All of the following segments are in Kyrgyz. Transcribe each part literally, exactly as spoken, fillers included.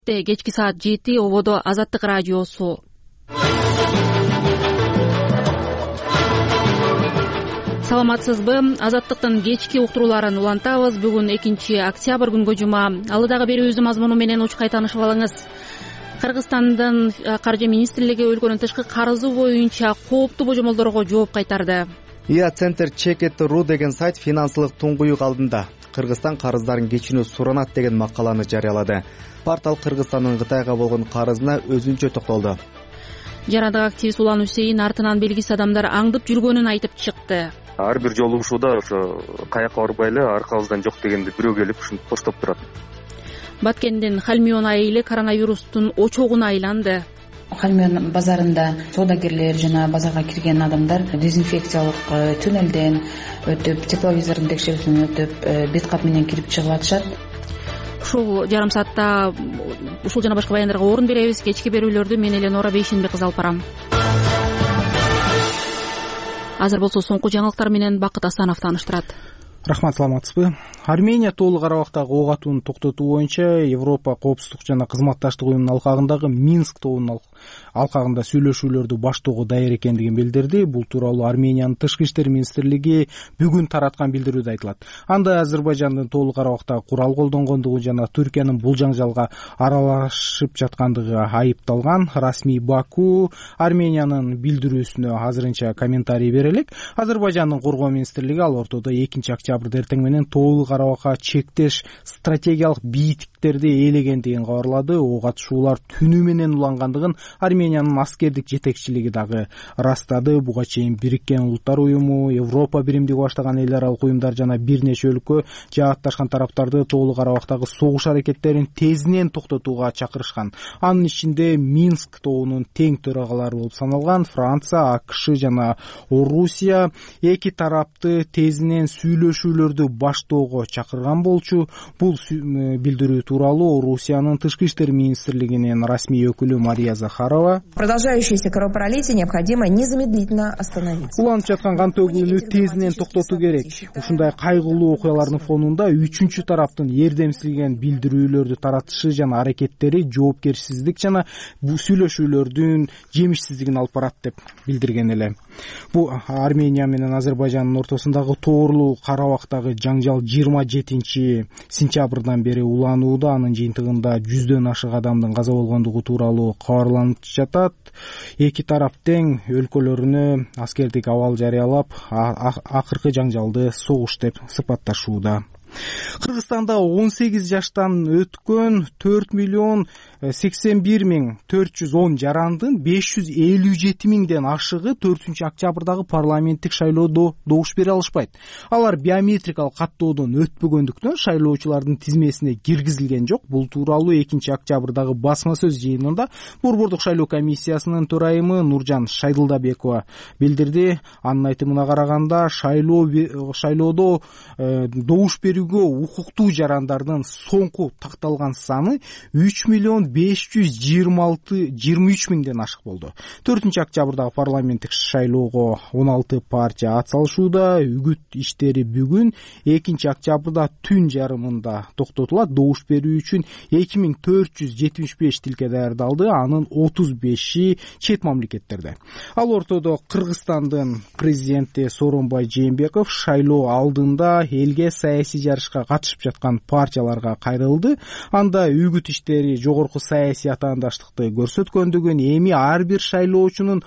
Кечки саат жети ободо Азаттык радиосу. Саламатсызбы? Азаттыктын кечки уктурууларын улантабыз. Бүгүн экинчи октябрь күнгө жума. Алы дагы берүүбүздүн мазмуну менен учкай таанышып алыңыз. Кыргызстандын каржы министрлиги өлкөнүн тышкы карызы боюнча кооптуу божомолдорго жооп кайтарды. ИА Центр Check it точка ру деген сайт финансылык туңгуюк алдында Кыргызстан карыздарын кечүүнү суранат деген макаланы жарыялады. Портал Кыргызстандын Кытайга болгон карызына өзүнчө токтолду. Жарандык активист Улан Усейин артынан белгисиз адамдар аңдып жүргөнүн айтып чыкты. Ар бир жолугушууда ошо каякка барбайлы, аркабыздан жок дегенде бирөө келип ушинтип коштоп турат. Баткендин Халмион айылы коронавирустун очогуна айланды. Халмион базарында соодагерлер жана базарга кирген адамдар дезинфекциялык туннелден өтүп, тепловизордун текшерүүсүнөн өтүп, бет кап менен кирип чыгып атышат. Ушул жарым саатта ушул жана башка баяндарга орун беребиз. Кечки берүүлөрдү мен Эленора Бейшенбек кызы алып барам. Азыр болсо соңку жаңылыктар менен Бакыт Асанов тааныштырат. Рахмат, саламатсызбы? Армения толук Карабактагы ок атууну токтотуу боюнча Европа коопсуздук жана кызматташтык уюмунун алкагындагы Минск тобунун алкагында сүйлөшүүлөрдү баштоого даяр экендигин билдирди. Бул тууралуу Армениянын тышкы иштер министрлиги бүгүн тараткан билдирүүдө айтылат. Анда Азербайжандын толук Карабактагы курал колдонгондугу жана Түркиянын бул жаңжалга аралашып жаткандыгы айыпталган. Расмий Баку Армениянын билдирүүсүнө азырынча комментарий бере элек. Азербайжандын коргоо министрлиги ал ортодо экинчи октябрда эртең менен толук Карабакка чектеш стратегиялык бийтиктерди ээлегендигин кабарлады. Ок атышуулар түнү менен улангандыгын Армениянын аскердик жетекчилиги дагы ырастады. Буга чейин Бириккен Улуттар уюму, Европа биримдиги баштаган эл аралык уюмдар жана бир нече өлкө жаатташкан тараптарды толук Карабактагы согуш аракеттерин тезинен токтотууга чакырышкан. Анын ичинде Минск тобунун тең төрагалары болуп саналган Франция, АКШ жана Орусия эки тарапты тезинен сүйлөшүүлөрдү баштоого чакырган болчу. Бул билдирүү тууралуу Орусиянын тышкы иштер министрлигинин расмий өкүлү Мария Захарова: продолжающееся кровопролитие необходимо незамедлительно остановить. Уланып жаткан кан төгүүнү тезинен токтотуу керек. Ушундай кайгылуу окуялардын фонунда үчүнчү тараптын эрдемсиздеген билдирүүлөрдү таратышы жана аракеттери жоопкерсиздик жана бул сүйлөшүүлөрдүн жемишсиздигин алып барат деп билдирген эле. Бул Армения менен Азербайжандын ортосундагы тоорлуу Карабактагы жаңжал жыйырма жетинчи сентябрдан бери уланууда. Анын жыйынтыгында жүздөн ашык адамдын каза болгондугу тууралуу кабарланып жатат. Эки тарап тең өлкөлөрүнө аскердик абал жарыялап, акыркы жаңжалды согуш деп сыпатташууда. Кыргызстанда он сегиз жаштан өткөн төрт миллион сексен бир миң төрт жүз он жарандын беш жүз элүү жети миңден ашыгы төртүнчү октябрдагы парламенттик шайлоодо добуш бере алышпайт. Алар биометрикалык каттоодон өтпөгөндүктөн шайлоочулардын тизмесине киргизилген жок. Бул тууралуу экинчи октябрдагы басма сөз жыйынында Борбордук шайлоо комиссиясынын төрайымы Нуржан Шайдылдабекова билдирди. Анын айтымына караганда шайлоо шайлоодо добуш берүүгө укуктуу жарандардын соңку такталган саны үч миллион беш жүз жыйырма алты жыйырма үч миңден ашык болду. төртүнчү октябрдагы парламенттик шайлоого он алты партия ат салышууда. Үгүт иштери бүгүн экинчи октябрда түн жарымында токтотулат. Добуш берүү үчүн эки миң төрт жүз жетимиш беш тилке даярдалды. Анын отуз беши чет мамлекеттерде. Ал ортодо Кыргызстандын президенти Сооронбай Жээнбеков шайлоо алдында элге саясий жарышка катышып жаткан партияларга кайрылды. Анда үгүт иштери жогорку саясий атаандаштыкты көрсөткөндүгүн, эми ар бир шайлоочунун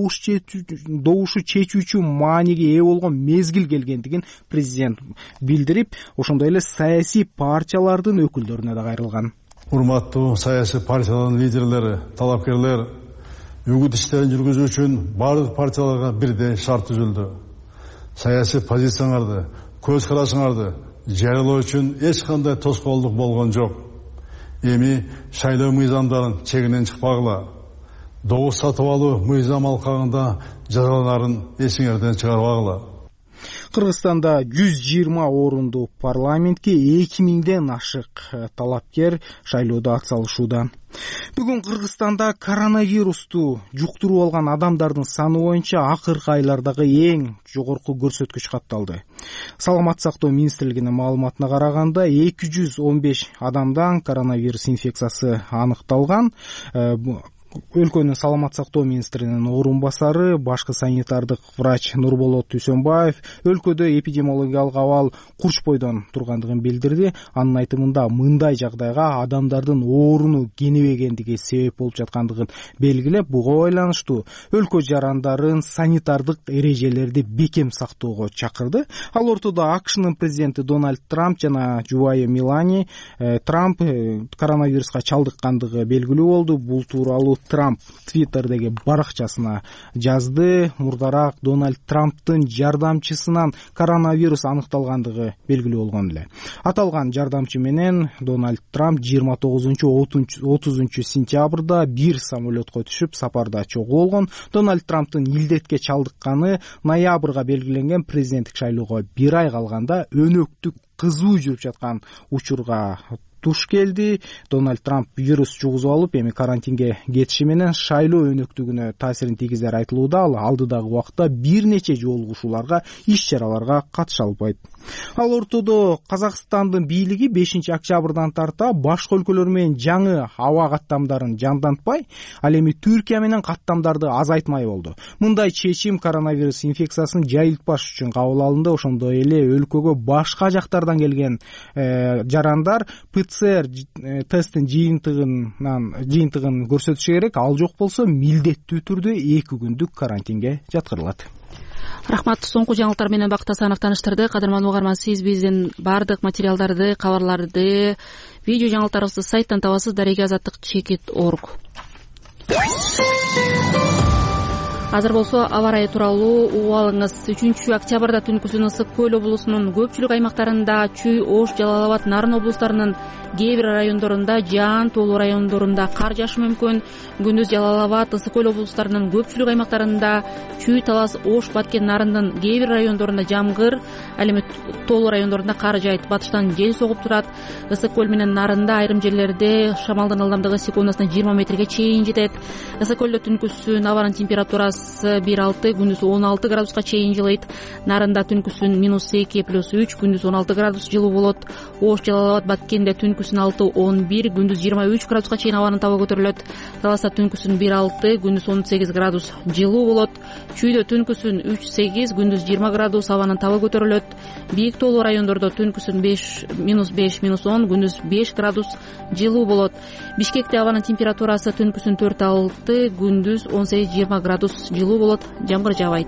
добушу чечүүчү мааниге ээ болгон мезгил келгендигин президент билдирип, ошондой эле саясий партиялардын өкүлдөрүнө да кайрылган. Урматтуу саясий партиялардын лидерлери, талапкерлер, үгүт иштерин жүргүзүү үчүн бардык партияларга бирдей шарт түзүлдү. Саясий позицияларды, көз карашыңарды жарыялоо үчүн эч кандай тоскоолдук болгон жок. Эми шайлоо мыйзамдарын чегинен чыкпагыла. Добуш сатып алуу мыйзам алкагында жазаларын эсиңерден чыгарбагыла. Кыргызстанда жүз жыйырма орунду парламентке эки миңден ашык талапкер шайлоодо атсалышууда. Бүгүн Кыргызстанда коронавирусту жуктуруп алган адамдардын саны боюнча акыркы айлардагы эң жогорку көрсөткүч катталды. Саламаттык сактоо министрлигинин маалыматына караганда эки жүз он беш адамдан коронавирус инфекциясы аныкталган. Өлкөнүн саламаттык сактоо министринин орун басары башкы санитардык врач Нурболот Дүйсөнбаев өлкөдө эпидемиологиялык абал курчпойдон тургандыгын билдирди. Анын айтымында мындай жагдайга адамдардын ооруну кенебегендиги себеп болуп жаткандыгын белгилеп, буга байланыштуу өлкө жарандарын санитардык эрежелерди бекем сактоого чакырды. Ал ортодо АКШнын президенти Дональд Трамп жана жубайы Мелани Трамп коронавируска чалдыккандыгы белгилүү болду. Бул тууралуу Трамп Твиттердеги баракчасына жазды. Мурдараак Дональд Трамптын жардамчысынан коронавирус аныкталгандыгы белгилүү болгон эле. Аталган жардамчы менен Дональд Трамп жыйырма тогузунчу отузунчу сентябрда бир самолетко түшүп сапарда чогуу болгон. Дональд Трамптын илдетке чалдыкканы ноябрга белгиленген президенттик шайлоого бир ай калганда өнөктүк кызуу жүрүп жаткан учурга туш келди. Дональд Трамп вирус жугузуп алып, эми карантинге кетиши менен шайлоо өнөктүгүнө таасирин тийгизери айтылууда. Ал алдыдагы убакытта бир нече жолугушууларга, иш-чараларга катыша албайт. Ал ортодо Казакстандын бийлиги бешинчи октябрдан тарта башка өлкөлөр менен жаңы аба каттамдарын жандантпай, ал эми Түркия менен каттамдарды азайтмай болду. Мындай чечим коронавирус инфекциясын жайылтпаш үчүн кабыл алынды. Ошондой эле өлкөгө башка жактардан келген э, жарандар ПЦР тесттин жыйынтыгынан жыйынтыгын көрсөтүшү керек. Ал жок болсо милдеттүү түрдө эки күндүк карантинге жаткырылат. Рахмат. Соңку жаңылыктар менен Бакыт Асанов таныштырды. Кадырман угарман, сиз биздин бардык материалдарды, кабарларды, видео жаңылыктарыбызды сайттан табасыз. Дареге азаттык чекит орг. Азыр болсо аба ырайы тууралуу угуп алыңыз. үчүнчү октябрда түнкүсүн Ысык Көл облусунун көпчүлүк аймактарында, Чүй, Ош, Жалал Абад, Нарын облустарынын кээ бир райондорунда, Жаан, Тоолуу райондорунда кар жаашы мүмкүн. Күндүз Жалал Абад, Ысык Көл облустарынын көпчүлүк аймактарында, Чүй, Талас, Ош, Баткен, Нарындын кээ бир райондорунда жамгыр, ал эми Тоолуу райондорунда кар жаайт. Батыштан жел согуп турат. Ысык Көл менен Нарында айрым жерлерде шамалдын ылдамдыгы секундасына жыйырма метрге чейин жетет. Ысык Көлдө түнкүсүн абанын температурасы бир алты, күндүз он алты градуска чейин жылыйт. Нарында түнкүсүн минус эки плюс үч, күндүз он алты градус жылуу болот. Ош, Жалал Абад, Баткенде түнкүсүн алты он бир, күндүз жыйырма үч градуска чейин абанын табы көтөрүлөт. Таласта түнкүсүн бир алты, күндүз он сегиз градус жылуу болот. Чүйдө түнкүсүн үч сегиз, күндүз жыйырма градус абанын табы көтөрүлөт. Бийик тоолуу райондордо түнкүсүн беш минус беш минус он, күндүз беш градус жылуу болот. Бишкекте абанын температурасы түнкүсүн төрт алты, күндүз он сегиз жыйырма градус жылуу болот. Жамгыр жаабайт.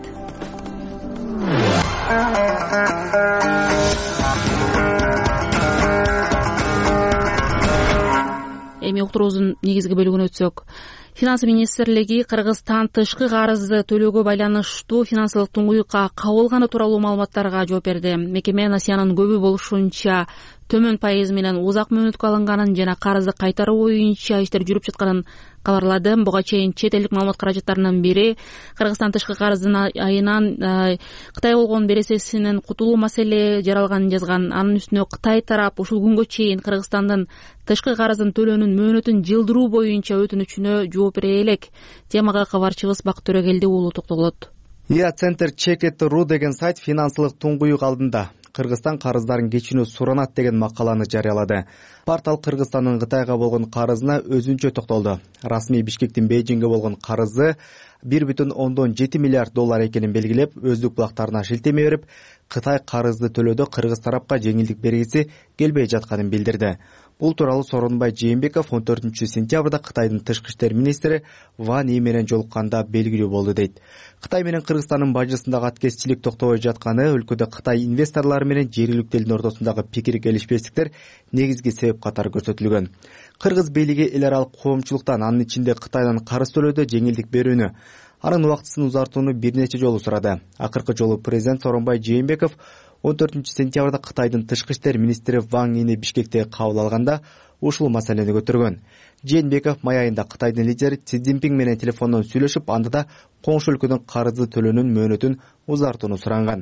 Эми уктуруубуздун негизги бөлүгүнө өтсөк. Финансы министрлиги Кыргызстан тышкы карызды төлөөгө байланыштуу финансылык туңгуюкка кабылганы тууралуу маалыматтарга жооп берди. Мекеме насыянын көбү болушунча төмөн пайыз менен узак мөөнөткө алынганын жана карызды кайтаруу боюнча иштер жүрүп жатканын кабарлады. Буга чейин чет элдик маалымат каражаттарынын бири Кыргызстан тышкы карыздын айынан Кытай болгон бересесинен кутулуу маселе жаралганын жазган. Анын үстүнө Кытай тарап ушул күнгө чейин Кыргызстандын тышкы карыздын төлөөнүн мөөнөтүн жылдыруу боюнча өтүнүчүнө жооп бере элек. Темага кабарчыбыз Бакыт Төрөгелди уулу токтолот. ИА Центр Чекет точка ру деген сайт финансылык туңгуюк алдында Кыргызстан карыздарын кечүүнү суранат деген макаланы жарыялады. Портал Кыргызстандын Кытайга болгон карызына өзүнчө токтолду. Расмий Бишкектин Бейжиңге болгон карызы бир бүтүн ондон жети миллиард доллар экенин белгилеп, өздүк булактарына шилтеме берип, Кытай карызды төлөөдө Кыргыз тарапка жеңилдик бергиси келбей жатканын билдирди. Бул тууралуу Сооронбай Жээнбеков он төртүнчү сентябрда Кытайдын тышкы иштер министри Ван И менен жолукканда белгилүү болду дейт. Кытай менен Кыргызстандын бажысындагы аткезчилик токтобой жатканы, өлкөдө Кытай инвесторлору менен жергиликтүү элдин ортосундагы пикир келишпестиктер негизги себеп катары көрсөтүлгөн. Кыргыз бийлиги эл аралык коомчулуктан, анын ичинде Кытайдан карыз төлөөдө жеңилдик берүүнү, анын убактысын узартууну бир нече жолу сурады. Акыркы жолу президент Сооронбай Жээнбеков он төртүнчү сентябрда Кытайдын тышкы иштер министри Ван Ини Бишкекте кабыл алганда ушул маселени көтөргөн. Жээнбеков май айында Кытайдын лидери Си Цзиньпин менен телефондон сүйлөшүп, анда да коңшу өлкөдөн карызды төлөөнүн мөөнөтүн узартууну суранган.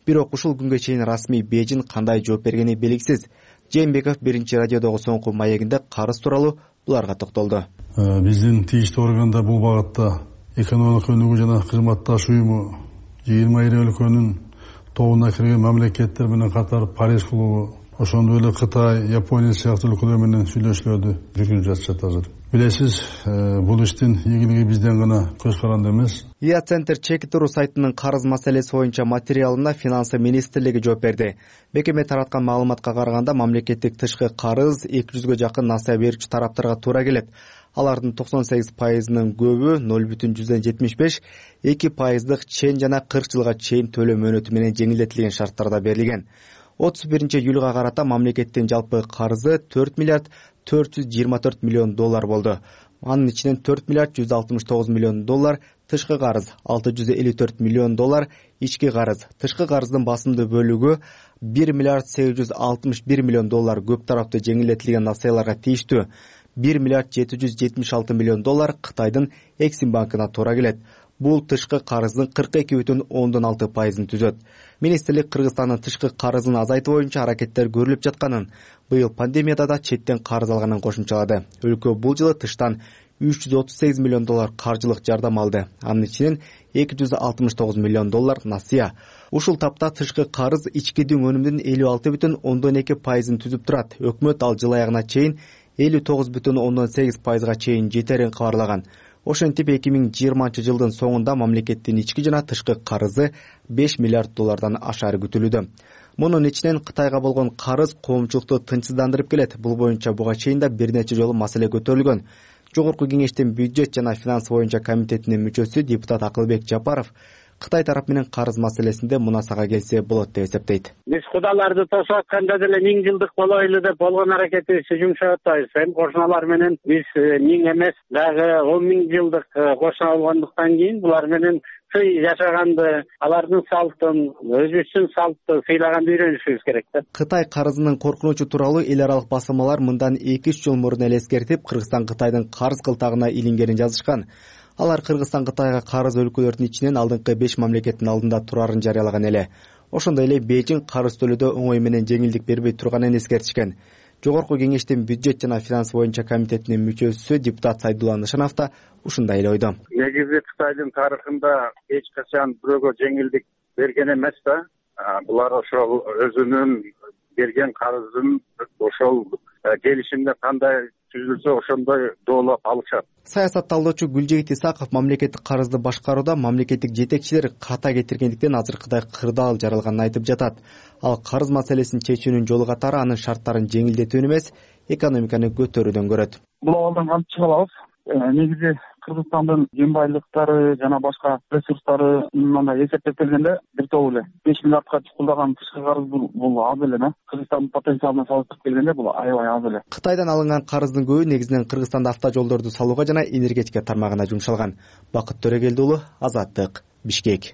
бирок ушул күнгө чейин расмий Бейжин кандай жооп бергени белгисиз. Жээнбеков биринчи радиодогу соңку маегинде карыз тууралуу буларга токтолду. Биздин тийиштүү органда бул багытта экономикалык өнүгүү жана кызматташуу уюму жыйырма ири өлкөнүн тобуна кирген мамлекеттер менен катар Париж клубу, ошондой эле Кытай, Япония сыяктуу өлкөлөр менен сүйлөшүүлөрдү жүргүзүп жатышат азыр. Билесиз, бул иштин ийгилиги бизден гана көз каранды эмес. ИА Центр чек туруу сайтынын карыз маселеси боюнча материалына Финансы министрлиги жооп берди. Бекеме тараткан маалыматка караганда мамлекеттик тышкы карыз эки жүзгө жакын насыя берүүчү тараптарга туура келет. Алардын токсон сегиз пайызынын көбү ноль бүтүн жүздөн жетимиш беш, эки пайыздык чен жана кырк жылга чейин төлөө мөөнөтү менен жеңилдетилген шарттарда берилген. отуз биринчи июлга карата мамлекеттин жалпы карызы төрт миллиард төрт жүз жыйырма төрт миллион доллар болду. Анын ичинен төрт миллиард жүз алтымыш тогуз миллион доллар тышкы карыз, алты жүз элүү төрт миллион доллар ички карыз. Тышкы карыздын басымдуу бөлүгү бир миллиард сегиз жүз алтымыш бир миллион доллар көп тараптуу жеңилдетилген насыяларга тийиштүү. бир миллиард жети жүз жетимиш алты миллион доллар Кытайдын Эксим банкына туура келет. Бул тышкы карыздын кырк эки бүтүн ондон алты пайызын түзөт. Министрлик Кыргызстандын тышкы карызын азайтуу боюнча аракеттер көрүлүп жатканын, быйыл пандемияда да четтен карыз алганын кошумчалады. Өлкө бул жылы тыштан үч жүз отуз сегиз миллион доллар каржылык жардам алды. Анын ичинен эки жүз алтымыш тогуз миллион доллар насыя. Ушул тапта тышкы карыз ичкидин өнүмүнүн элүү алты бүтүн ондон эки пайызын түзүп турат. Өкмөт ал жыл аягына чейин элүү тогуз бүтүн ондон сегиз пайызга чейин жетерин кабарлаган. Ошентип эки миң жыйырманчы жылдын соңунда мамлекеттин ички жана тышкы карызы беш миллиард доллардан ашары күтүлүүдө. Мунун ичинен Кытайга болгон карыз коомчулукту тынчсыздандырып келет. Бул боюнча буга чейин да бир нече жолу маселе көтөрүлгөн. Жогорку кеңештин бюджет жана финанс боюнча комитетинин мүчөсү депутат Акылбек Жапаров Кытай тарап менен карыз маселесинде мунасага келсе болот деп эсептейт. Биз кудаларды тосуп атканда деле миң жылдык болойлу деп болгон аракетибизди жумшап атпайбыз. Эми кошуналар менен биз миң эмес, дагы он миң жылдык кошуна болгондуктан кийин булар менен сый жашаганды, алардын салтын, өзүбүздүн салтты сыйлаганды үйрөнүшүбүз керек да. Кытай карызынын коркунучу тууралуу эл аралык басылмалар мындан эки үч жыл мурун эле эскертип, Кыргызстан Кытайдын карыз кылтагына илингенин жазышкан. Алар Кыргызстан Кытайга карыз өлкөлөрдүн ичинен алдыңкы беш мамлекеттин алдында турарын жарыялаган эле. Ошондой эле Бейжин карыз төлөөдө оңой менен жеңилдик бербей турганын эскертишкен. Жогорку кеңештин бюджет жана финанс боюнча комитетинин мүчөсү депутат Сайдулла Нышанов да ушундай эле ойдо. Негизи Кытайдын тарыхында эч качан бирөөгө жеңилдик берген эмес да. Булар ошол өзүнүн берген карызын ошол келишимде кандай түзүлсө ошондой доолоп алышат. Саясат талдоочу Гүлжегит Исаков мамлекеттик карызды башкарууда мамлекеттик жетекчилер ката кетиргендиктен азыркыдай кырдаал жаралганын айтып жатат. Ал карыз маселесин чечүүнүн жолу катары анын шарттарын жеңилдетүүнү эмес, экономиканы көтөрүүдөн көрөт. Бул абалдан кантип чыга алабыз? Негизи Кыргызстандын кен байлыктары жана башка ресурстары мындай эсептеп келгенде бир топ эле беш миллиардка чукулдаган тышкы карыз бул аз эле да. Кыргызстандын потенциалына салыштырып келгенде бул аябай аз эле. Кытайдан алынган карыздын көбү негизинен Кыргызстанда автожолдорду салууга жана энергетика тармагына жумшалган. Бакыт Төрөгелди уулу, Азаттык, Бишкек.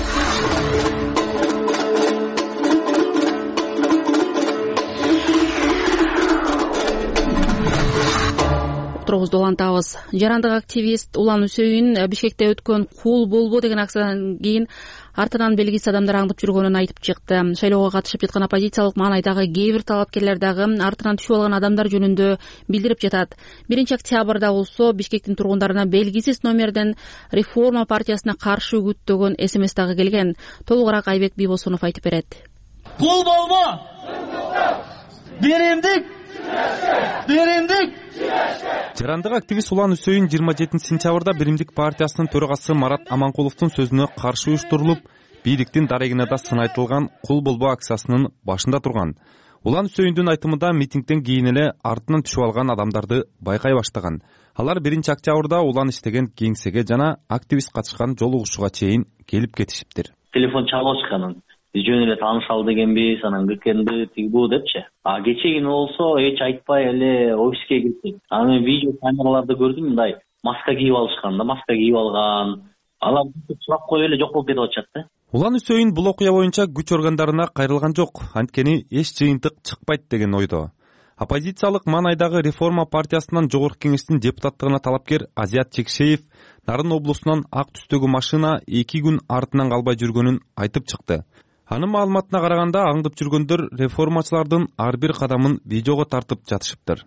Тургузду улантабыз. Жарандык активист Улан Үсөйүн Бишкекте өткөн кул болбу деген акциядан кийин артынан белгисиз адамдар аңдып жүргөнүн айтып чыкты. Шайлоого катышып жаткан оппозициялык маанайдагы кээ бир талапкерлер дагы артынан түшүп алган адамдар жөнүндө билдирип жатат. биринчи октябрда болсо Бишкектин тургундарына белгисиз номерден Реформа партиясына каршы үгүттөгөн эс-эм эс дагы келген. Толугураак Айбек Бийбосунов айтып берет. Кул болмо! Беремдик! Беремдик! Жарандык активист Улан Үсөйүн жыйырма жетинчи сентябрда Биримдик партиясынын төрагасы Марат Аманкуловдун сөзүнө каршы уюштурулуп, бийликтин дарегине да сын айтылган кул болбо акциясынын башында турган. Улан Үсөйүндүн айтымында митингден кийин эле артынан түшүп алган адамдарды байкай баштаган. Алар биринчи октябрда Улан иштеген кеңсеге жана активист катышкан жолугушууга чейин келип кетишиптир. Телефон чалып чыкканын жөн эле таанышалы дегенбиз, анан киргенди тиги бу депчи. А кечегини болсо эч айтпай эле офиске кирдик. Анан видео камераларды көрдүм, мындай маска кийип алышкан да, маска кийип алган. Алар сурап коюп эле жок болуп кетип атышат да. Улан Үсөйүн бул окуя боюнча күч органдарына кайрылган жок, анткени эч жыйынтык чыкпайт деген ойдо. Оппозициялык маанайдагы Реформа партиясынан жогорку кеңештин депутаттыгына талапкер Азият Чекшеев Нарын облусунан ак түстөгү машина эки күн артынан калбай жүргөнүн айтып чыкты. Анын маалыматына караганда аңдып жүргөндөр реформачылардын ар бир кадамын видеого тартып жатышыптыр.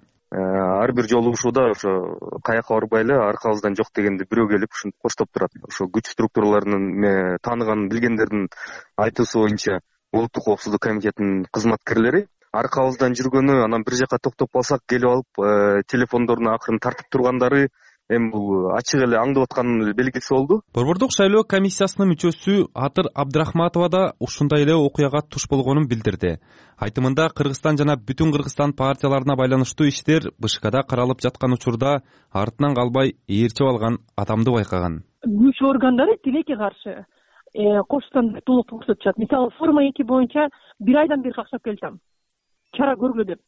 Ар бир жолугушууда ошо каяка барбайлы аркабыздан жок дегенди бирөө келип ушинтип коштоп турат. Ошо күч структураларынын тааныган билгендердин айтуусу боюнча улуттук коопсуздук комитетинин кызматкерлери аркабыздан жүргөнү, анан бир жака токтоп калсак келип алып телефондоруна акырын тартып тургандары эми бул ачык эле аңдып атканын белгиси болду. Борбордук шайлоо комиссиясынын мүчөсү Атыр Абдрахматова да ушундай эле окуяга туш болгонун билдирди. Айтымында Кыргызстан жана бүтүн Кыргызстан партияларына байланыштуу иштер БШКда каралып жаткан учурда артынан калбай ээрчип алган адамды байкаган. Күч органдары тилекке каршы кош стандартуулукту көрсөтүшөт. Мисалы форма эки боюнча бир айдан бери какшап келчем. Чара көргүлө деп.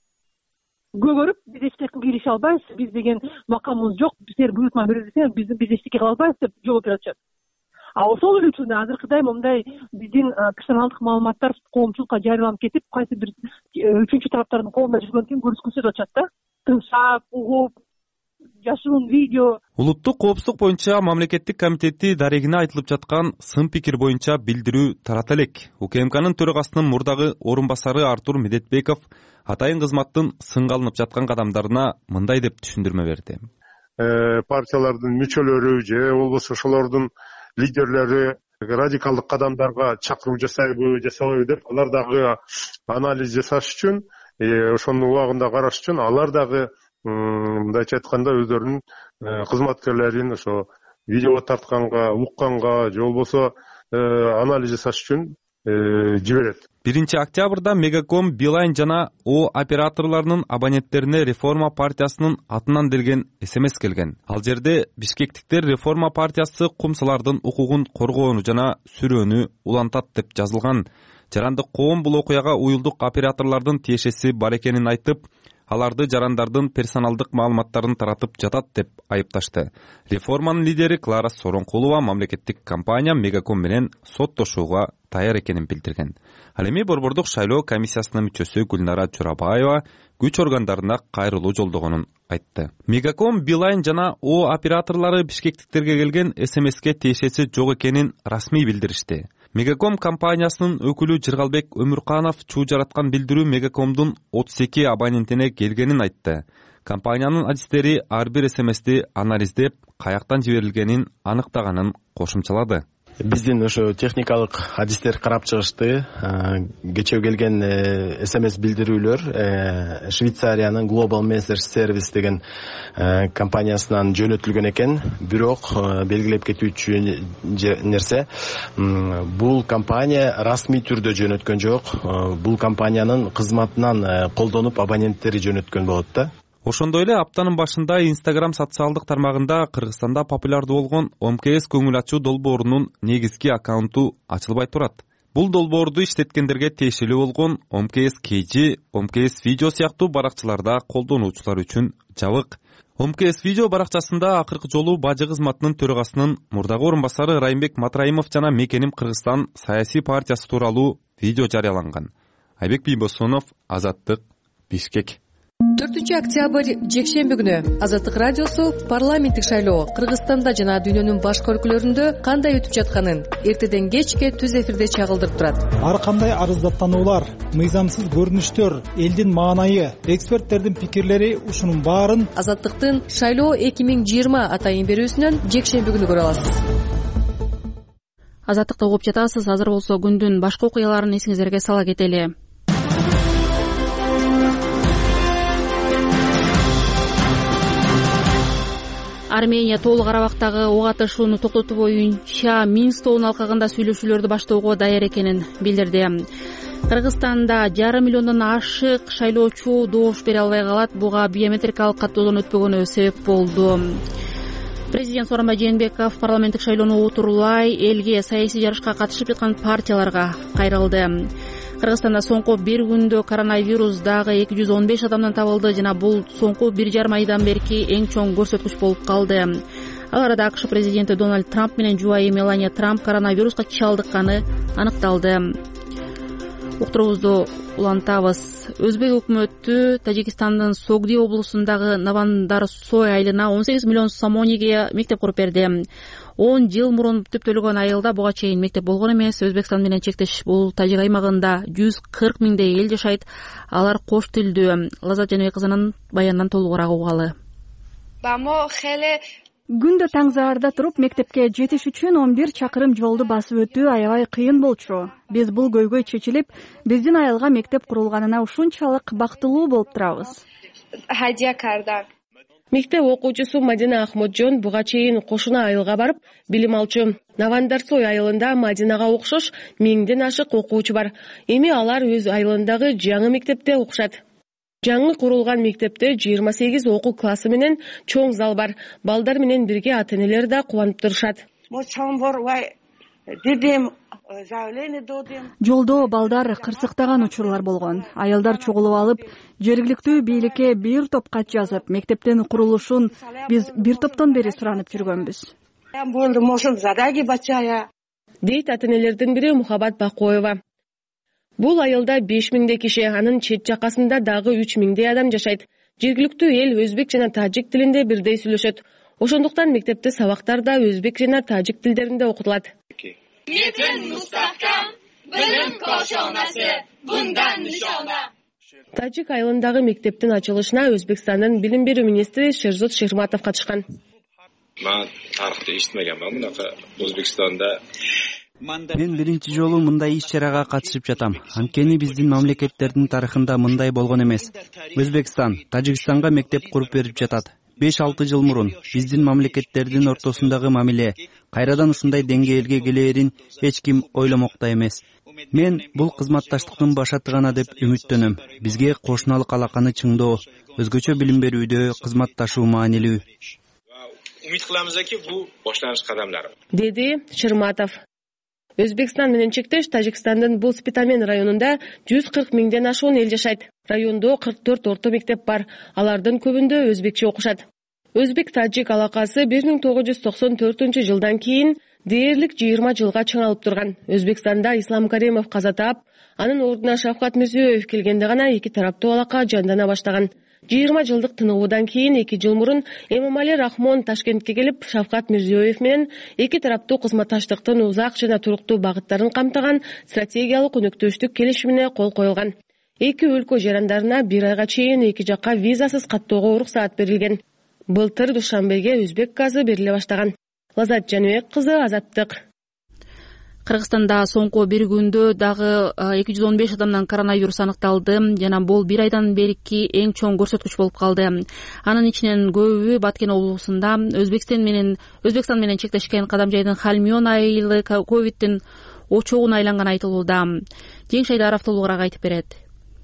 Көрүп, биз эчтеке киреше албайбыз, биз деген макамыбыз жок, силер буйрутма бере десеңер, биз биз эчтеке кыла албайбыз деп жооп берип атышат. А ошол эле үчүн азыркыдай момундай биздин персоналдык маалыматтар коомчулукка жарыяланып кетип, кайсы бир үчүнчү тараптардын колунда жүргөн көрсөтүп атышат да. Тынчап, угуп, жашыруун видео. Улуттук коопсуздук боюнча мамлекеттик комитети дарегине айтылып жаткан сын пикир боюнча билдирүү тарата элек. УКМКнын төрагасынын мурдагы орун басары Артур Медетбеков атайын кызматтын сынга алынып жаткан кадамдарына мындай деп түшүндүрмө берди. Партиялардын мүчөлөрү же болбосо ошолордун лидерлери радикалдык кадамдарга чакыруу жасайбы, жасабайбы деп алар дагы анализ жасаш үчүн, ошонун убагында караш үчүн алар дагы мындайча айтканда өздөрүнүн кызматкерлерин ошо видео тартканга, укканга же болбосо анализ жасаш үчүн жиберет. биринчи октябрда Мегаком, Билайн жана О операторлорунун абоненттерине Реформа партиясынын атынан делген эс эм эс келген. Ал жерде бишкектиктер Реформа партиясы кумсалардын укугун коргоону жана сүрөөнү улантат деп жазылган. Жарандык коом бул окуяга уюлдук операторлордун тиешеси бар экенин айтып, аларды жарандардын персоналдык маалыматтарын таратып жатат деп айыпташты. Реформанын лидери Клара Соронкулова мамлекеттик компания Мегаком менен соттошууга даяр экенин билдирген. Ал эми Борбордук шайлоо комиссиясынын мүчөсү Гүлнара Журабаева күч органдарына кайрылуу жолдогонун айтты. Мегаком, Билайн жана О операторлору бишкектиктерге келген эс эм эске тиешеси жок экенин расмий билдиришти. Мегаком компаниясынын өкүлү Жыргалбек Өмүрканов чуу жараткан билдирүү Мегакомдун отуз эки абонентине келгенин айтты. Компаниянын адистери ар бир эс эм эсти анализдеп, каяктан жиберилгенин аныктаганын кошумчалады. Биздин ошо техникалык адистер карап чыгышты. Кечээ келген эс эм эс билдирүүлөр Швейцариянын Global Message Service деген компаниясынан жөнөтүлгөн экен. Бирок белгилеп кетүүчү нерсе, бул компания расмий түрдө жөнөткөн жок. Бул компаниянын кызматынан колдонуп абоненттери жөнөткөн болот да. Ошондой эле аптанын башында Instagram социалдык тармагында Кыргызстанда популярдуу болгон О М К С көңүл ачуу долбоорунун негизги аккаунту ачылбай турат. Бул долбоорду иштеткендерге тиешелүү болгон О М К С К Ж, О М К С видео сыяктуу баракчаларда колдонуучулар үчүн жабык. О М К С видео баракчасында акыркы жолу бажы кызматынын төрагасынын мурдагы орун басары Райымбек Матраимов жана Мекеним Кыргызстан саясий партиясы тууралуу видео жарыяланган. Айбек Бийбосунов, Азаттык, Бишкек. төртүнчү октябрь жекшемби күнү Азаттык радиосу парламенттик шайлоо Кыргызстанда жана дүйнөнүн башка өлкөлөрүндө кандай өтүп жатканын эртеден кечке түз эфирде чагылдырып турат. Ар кандай арыздаттануулар, мыйзамсыз көрүнүштөр, элдин маанайы, эксперттердин пикирлери ушунун баарын Азаттыктын шайлоо эки миң жыйырма атайын берүүсүнөн жекшемби күнү көрө аласыз. Азаттыкты угуп жатасыз. Азыр болсо күндүн башка окуяларын эсиңиздерге сала кетели. Армения Тоолук Карабактагы ок атышууну токтотуу боюнча Минск тоонун алкагында сүйлөшүүлөрдү баштоого даяр экенин билдирди. Кыргызстанда жарым миллиондон ашык шайлоочу добуш бере албай калат. Буга биометрикалык каттоодон өтпөгөнү себеп болду. Президент Сооронбай Жээнбеков парламенттик шайлоону отурлай элге саясий жарышка катышып жаткан партияларга кайрылды. Кыргызстанда соңку бир күндө коронавирус дагы эки жүз он беш адамдан табылды жана бул соңку бир жарым айдан берки эң чоң көрсөткүч болуп калды. Ал арада А К Ш президенти Дональд Трамп менен жубайы Мелания Трамп коронавируска чалдыкканы аныкталды. уктуруубузду улантабыз. Өзбек өкмөтү Тажикстандын Согди облусундагы Навандарсой айылына он сегиз миллион сом онеге мектеп куруп берди. он жыл мурун түптөлгөн айылда буга чейин мектеп болгон эмес. Өзбекстан менен чектеш бул тажик аймагында жүз кырк миңдей эл жашайт. Алар кош тилдүү. Лазат Жаныбек кызынын баянынан толугураак угалы. Күндө таң заарда туруп мектепке жетиш үчүн он бир чакырым жолду басып өтүү аябай кыйын болчу. Биз бул көйгөй чечилип, биздин айылга мектеп курулганына ушунчалык бактылуу болуп турабыз. Мектеп окуучусу Мадина Ахмоджон буга чейин кошуна айылга барып билим алчу. Навандарсой айылында Мадинага окшош миңден ашык окуучу бар. Эми алар өз айылындагы жаңы мектепте окушат. Жаңы курулган мектепте жыйырма сегиз окуу классы менен чоң зал бар. Балдар менен бирге ата-энелер да кубанып турушат. Жолдо балдар кырсыктаган учурлар болгон. Аялдар чогулуп алып, жергиликтүү бийликке бир топ кат жазып, мектептин курулушун биз бир топтон бери суранып жүргөнбүз. Дейт ата-энелердин бири Мухаббат Бакоева. Бул айылда беш миңдей киши, анын чет жакасында дагы үч миңдей адам жашайт. Жергиликтүү эл өзбек жана тажик тилинде бирдей сүйлөшөт. Ошондуктан мектепте сабактар да өзбек жана тажик тилдеринде окутулат. Метин мустахкам, билим кошонасы, bundan nishona. Тажик айылындагы мектептин ачылышына Өзбекстандын билим берүү министри Шерзот Шерматов катышкан. Мен тарыхта эчтмегенмин мунака Өзбекстанда. Мен биринчи жолу мындай иш-чарага катышып жатам. Анткени биздин мамлекеттердин тарыхында мындай болгон эмес. Өзбекстан Тажикстанга мектеп куруп берип жатат. беш алты жыл мурун биздин мамлекеттердин ортосундагы мамиле кайрадан ушундай деңгээлге келээрин эч ким ойломок да эмес. Мен бул кызматташтыктын башатыгана деп үмүттөнөм. Бизге кошуналык алаканы чыңдоо, өзгөчө билим берүүдө кызматташуу маанилүү. Умид кыламызки, бул башланыш кадамдары, деди Шерматов. Өзбекстан менен чектеш Тажикстандын бул Спитамен районунда жүз кырк миңден ашуун эл жашайт. Райондо кырк төрт орто мектеп бар. Алардын көбүндө өзбекче окушат. Өзбек-тажик алакасы бир миң тогуз жүз токсон төртүнчү жылдан кийин дээрлик жыйырма жылга чыңалып турган. Өзбекстанда Ислам Каримов каза таап, анын ордуна Шавкат Мирзиёев келгенде гана эки тараптуу алака жандана баштаган. жыйырма жылдык тыныгуудан кийин эки жыл мурун Эмомали Рахмон Ташкентке келип, Шавкат Мирзиёев менен эки тараптуу кызматташтыктын узак жана туруктуу багыттарын камтыган стратегиялык өнөктөштүк келишимине кол коюлган. Эки өлкө жарандарына бир айга чейин эки жакка визасыз каттоого уруксаат берилген. Былтыр Душанбеге өзбек газы бериле баштаган. Лазат Жаныбек кызы, Азаттык. Кыргызстанда соңку бир күндө дагы эки жүз он беш адамдан коронавирус аныкталды жана бул бир айдан берки эң чоң көрсөткүч болуп калды. Анын ичинен көбү Баткен облусунда Өзбекстан менен Өзбекстан менен чектешкен Кадамжайдын Хальмион айылы ковидтин очогуна айланганы айтылууда. Жеңиш Айдаров толугураак айтып берет.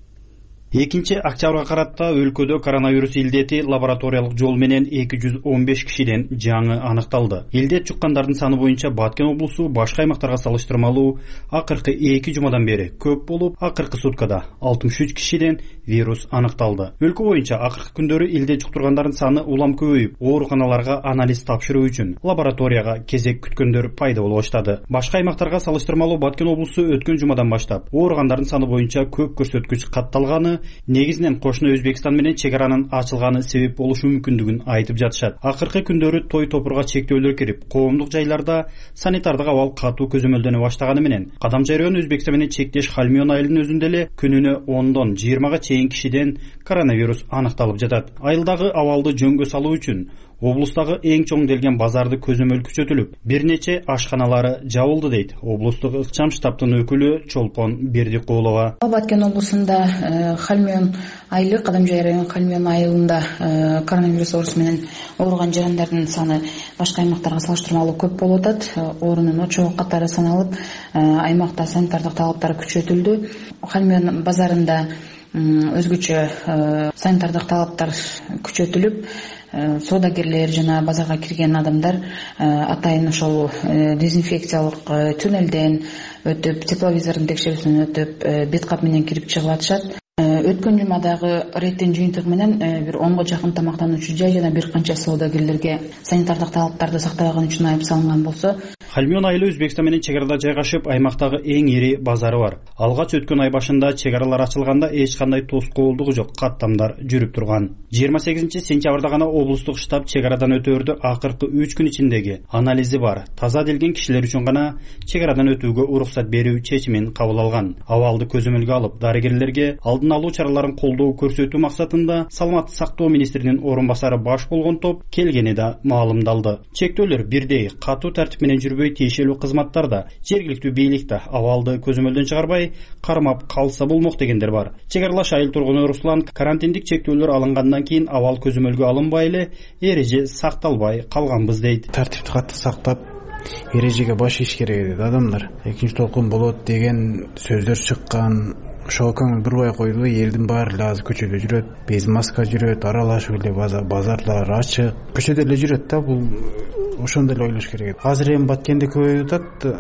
экинчи октябрга карата өлкөдө коронавирус илдети лабораториялык жол менен эки жүз он беш кишиден жаңы аныкталды. Илдет жуккандардын саны боюнча Баткен облусу башка аймактарга салыштырмалуу акыркы эки жумадан бери көп болуп, акыркы суткада алтымыш үч кишиден вирус аныкталды. Өлкө боюнча акыркы күндөрү илдет жуктургандардын саны улам көбөйүп, ооруканаларга анализ тапшыруу үчүн лабораторияга кезек күткөндөр пайда боло баштады. Башка аймактарга салыштырмалуу Баткен облусу өткөн жумадан баштап ооругандардын саны боюнча көп көрсөткүч катталганы, негизинен кошуна Өзбекстан менен чек аранын ачылганы себеп болушу мүмкүндүгүн айтып жатышат. Акыркы күндөрү той топурга чектөөлөр кирип, коомдук жайларда санитардык абал катуу көзөмөлдөнө баштаганы менен Кадамжай району Өзбекстан менен чектеш Хальмион айылынын өзүндө эле күнүнө ондон жыйырмага чейин кишиден коронавирус аныкталып жатат. Айылдагы абалды жөнгө салуу үчүн облустагы эң чоңделген базарды көзөмөл күчөтүлүп, бир нече ашканалары жабылды дейт облустук ыкчам штабтын өкүлү Чолпон Бердикулова. Баткен облусунда Хальмион айылы, Кадамжай району Хальмион айылында коронавирус оорусу менен ооруган жарандардын саны башка аймактарга салыштырмалуу көп болуп атат. Оорунун очогу катары саналып, аймакта санитардык талаптар күчөтүлдү. Хальмион базарында өзгөчө санитардык талаптар күчөтүлүп, соодагерлер жана базарга кирген адамдар атайын ошол дезинфекциялык туннелден өтүп, тепловизордун текшерүүсүнөн өтүп, бет кап менен кирип чыгып атышат. өткөн жумадагы рейдтин жыйынтыгы менен бир онго жакын тамактануучу жай жана бир канча соодагерлерге санитардык талаптарды сактабаган үчүн айып салынган болсо, Хальмион айылы Өзбекстан менен чек арада жайгашып, аймактагы эң ири базары бар. Алгач өткөн ай башында чек аралар ачылганда эч кандай тоскоолдугу жок, каттамдар жүрүп турган. жыйырма сегизинчи сентябрда гана облустук штаб чек арадан өтөөрдү акыркы үч күн ичиндеги анализи бар, таза делген кишилер үчүн гана чек арадан өтүүгө уруксат берүү чечимин кабыл алган. Абалды көзөмөлгө алып, дарыгерлерге алдын алуу чараларын колдоо көрсөтүү максатында Саламаттык сактоо министринин орун басары баш болгон топ келгени да маалымдалды. Чектөөлөр бирдей катуу тартип менен жүрбөй, тиешелүү кызматтарда, жергиликтүү бийликте абалды көзөмөлдөн чыгарбай кармап калса болмок дегендер бар. Чек аралаш айыл тургуну Руслан карантиндик чектөөлөр алынгандан кийин абал көзөмөлгө алынбай эле, эреже сакталбай калганбыз дейт. Тартипти катты сактап, эрежеге баш ийиш керек дейт адамдар. Экинчи толкун болот деген сөздөр чыккан. Ошого көңүл бурбай койду. Элдин баары эле азыр көчөдө жүрөт, без маска жүрөт, аралашып эле базарлар ачык. Көчөдө эле жүрөт да, бул ошондой эле ойлош керек. Азыр эми Баткенде көбөйүп атат,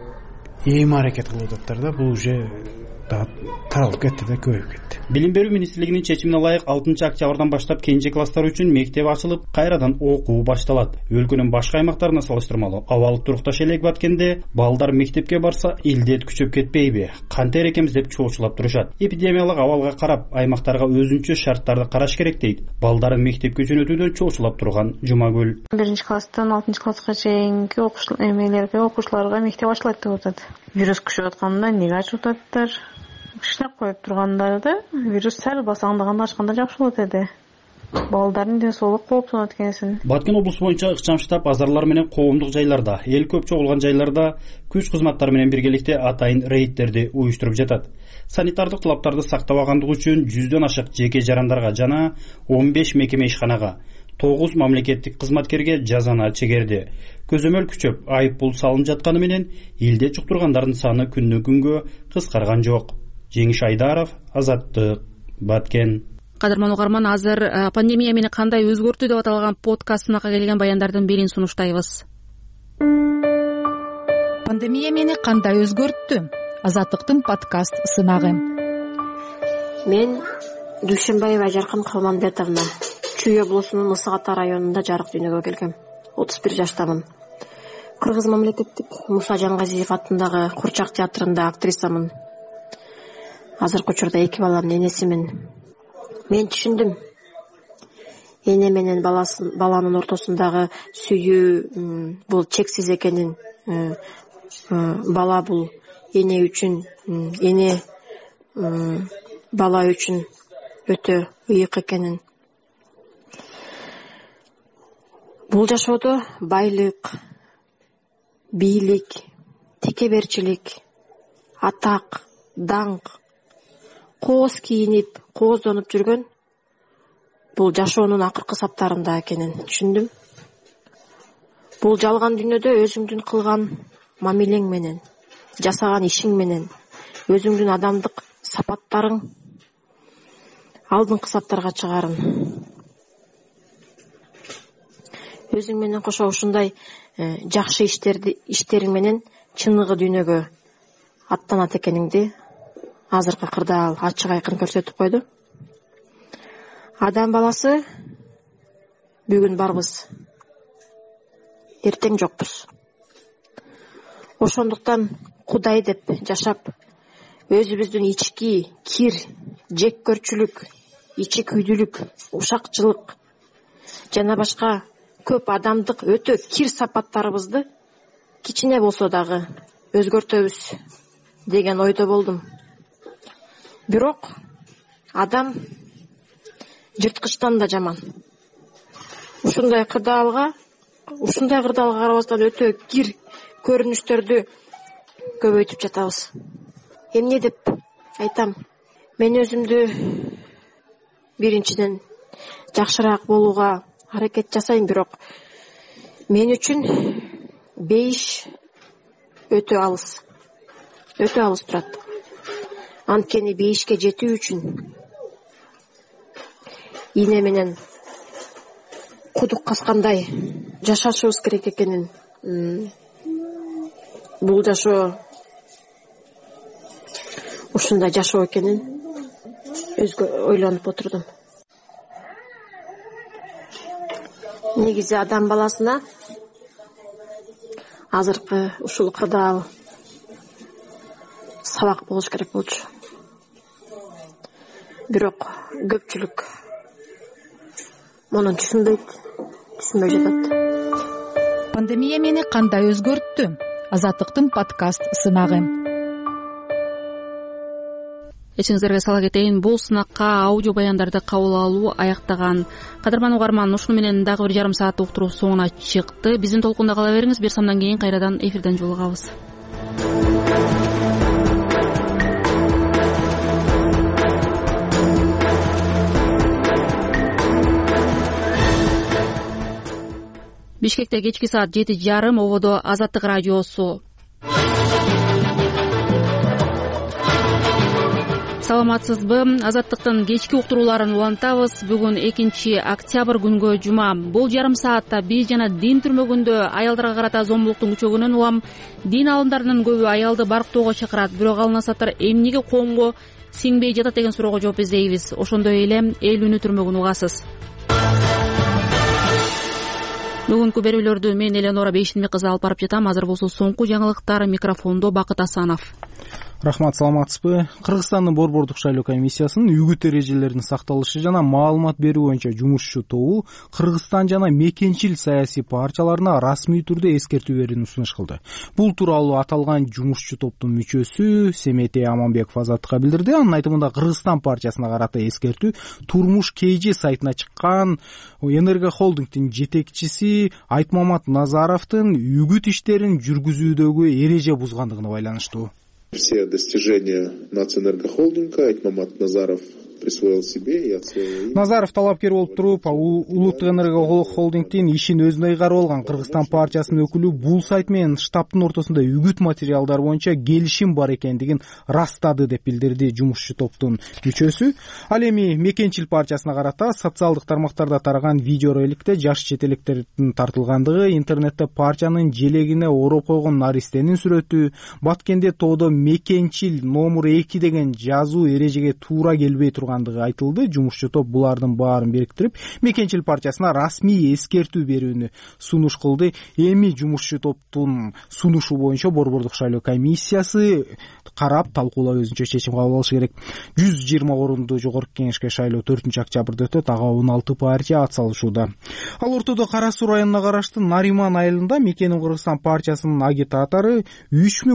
эми аракет кылып ататтар да, бул уже таралып кетти да, көбөйүп кетти. Билим берүү министрлигинин чечимине ылайык алтынчы октябрдан баштап кенже класстар үчүн мектеп ачылып, кайрадан окуу башталат. Өлкөнүн башка аймактарына салыштырмалуу абалы турукташ элек Баткенде балдар мектепке барса, илдет күчөп кетпейби, кантер экенбиз деп чоочулап турушат. Эпидемиялык абалга карап, аймактарга өзүнчө шарттарды караш керек дейт. Балдарын мектепке жөнөтүүдөн чоочулап турган Жумагүл. биринчи класстан алтынчы класска чейинки окуучуларга окуучуларга мектеп ачылат деп атат. Вирус күчөп атканда эмнеге ачып ататтар? Кыштап коюп тургандарды вирус сәл басаңдаганда ачканда жакшы болот эди. Балдардын ден соолук кооптонот экенсин. Баткен облусу боюнча ыкчам штаб азарлар менен коомдук жайларда, эл көп чогулган жайларда күч кызматтары менен биргеликте атайын рейдтерди уюштуруп жатат. Санитардык талаптарды сактабагандыгы үчүн жүздөн ашык жеке жарандарга жана он беш мекеме ишканага, тогуз мамлекеттик кызматкерге жазаны чегерди. Көзөмөл күчөп, айып пул салынып жатканы менен илде чуктургандардын саны күндөн күнгө кыскарган жок. Жеңиш Айдаров, Азаттык, Баткен. Кадырман угарман, азыр пандемия мени кандай өзгөртү деп аталган подкастына келген баяндардын бирин сунуштайбыз. Пандемия мени кандай өзгөрттү? Азаттыктын подкаст сынагы. Мен Дүйшөнбаева Жаркын Калманбетовна, Чүй облусунун Ысык Ата районунда жарык дүйнөгө келгем. отуз бир жаштамын. Кыргыз мамлекеттик Муса Жангазиев атындагы Курчак театрында актрисамын. Азыркы учурда эки баламдын энесимин. Мен түшүндүм. Эне менен баласын, баланын ортосундагы сүйүү бул чексиз экенин, бала бул эне үчүн, эне бала үчүн өтө ыйык экенин. Бул жашоодо байлык, бийлик, текеберчилик, атак, даңк, кооз кийинип, кооздонуп жүргөн бул жашоонун акыркы саптарында экенин түшүндүм. Бул жалган дүйнөдө өзүңдүн кылган мамилең менен, жасаган ишиң менен, өзүңдүн адамдык сапаттарың алдыңкы саптарга чыгарын. Өзүң менен кошо ушундай жакшы иштерди иштериң менен чыныгы дүйнөгө аттанат экениңди азыркы кырдаал ачык айкын көрсөтүп койду. Адам баласы бүгүн барбыз, эртең жокпуз. Ошондуктан Кудай деп жашап, өзүбүздүн ички кир, жеккөрчүлүк, ичи күйдүлүк, ушакчылык жана башка көп адамдык өтө кир сапаттарыбызды кичине болсо дагы өзгөртөбүз деген ойдо болдум. Бирок адам жырткычтан да жаман. Ушундай кырдаалга, ушундай кырдаалга карабастан өтө кир көрүнүштөрдү көбөйтүп жатабыз. Эмне деп айтам? Мен өзүмдү биринчиден жакшыраак болууга аракет жасайм, бирок мен үчүн бейиш өтө алыс. Өтө алыс турат. Анткени бейишке жетүү үчүн ийне менен кудук каскандай жашашыбыз керек экенин, бул жашоо ушундай жашоо экенин өзгө ойлонуп отурдум. Негизи адам баласына азыркы ушул кырдаал сабак болуш керек болчу. Бирок көпчүлүк муну түшүнбөйт, түшүнбөй жатат. Пандемия мени кандай өзгөрттү? Азаттыктын подкаст сынагы. Эсиңиздерге сала кетейин, бул сынакка аудио баяндарды кабыл алуу аяктаган. Кадырман угарман, ушуну менен дагы бир жарым саат уктуруу соңуна чыкты. Биздин толкунда кала бериңиз, бир самдан кийин кайрадан эфирден жолугабыз. Бишкекте кечки саат жети жарым, ободо Азаттык радиосу. Саламатсызбы? Азаттыктын кечки уктурууларын улантабыз. Бүгүн экинчи октябрь күнгө жума. Бул жарым саатта биз жана дин түрмөгүндө аялдарга карата зомбулуктун күчөгөнүн улам. Дин алымдарынын көбү аялды барктоого чакырат, бирок ал насаттар эмнеге коомго сиңбей жатат деген суроого жооп издейбиз. Ошондой эле эл үнү түрмөгүн угасыз. Бүгүнкү берүүлөрдү мен Эленора Бейшинбек кызы алып барып жатам. Азыр болсо соңку жаңылыктар, микрофондо Бакыт Асанов. Рахмат, саламатсызбы? Кыргызстандын борбордук шайлоо комиссиясынын үгүт эрежелеринин сакталышы жана маалымат берүү боюнча жумушчу тобу Кыргызстан жана мекенчил саясий партияларына расмий түрдө эскертүү берүүнү сунуш кылды. Бул тууралуу аталган жумушчу топтун мүчөсү Семетей Аманбеков Азаттыкка билдирди. Анын айтымында Кыргызстан партиясына карата эскертүү Турмуш КЖ сайтына чыккан Энерго холдингдин жетекчиси Айтмамат Назаровдун үгүт иштерин жүргүзүүдөгү эреже бузгандыгына байланыштуу. Все достижения Нацэнергохолдинга Айтмамат Назаров присвоил себе и отсвоил. Назаров талапкер болуп туруп, Улуттук Энергохолдингдин ишин өзүнө ыйгарып алган Кыргызстан партиясынын өкүлү бул сайт менен штабтын ортосунда үгүт материалдар боюнча келишим бар экендигин растады деп билдирди жумушчу топтун мүчөсү. Ал эми мекенчил партиясына карата социалдык тармактарда тараган видеороликте жаш чет электердин тартылгандыгы, интернетте партиянын желегине ороп койгон наристенин сүрөтү, Баткенде тоодо мекенчил номер эки деген жазуу эрежеге туура келбей турган айтылды. Жумушчу топ булардын баарын бириктирип, мекенчил партиясына расмий эскертүү берүүнү сунуш кылды. Эми жумушчу топтун сунушу боюнча борбордук шайлоо комиссиясы карап, талкуулап өзүнчө чечим кабыл алышы керек. жүз жыйырма орунду жогорку кеңешке шайлоо төртүнчү октябрда өтөт. Ага он алты партия ат салышууда. Ал ортодо Кара Суу районуна караштуу Нариман айылында Мекенин Кыргызстан партиясынын агитатору үч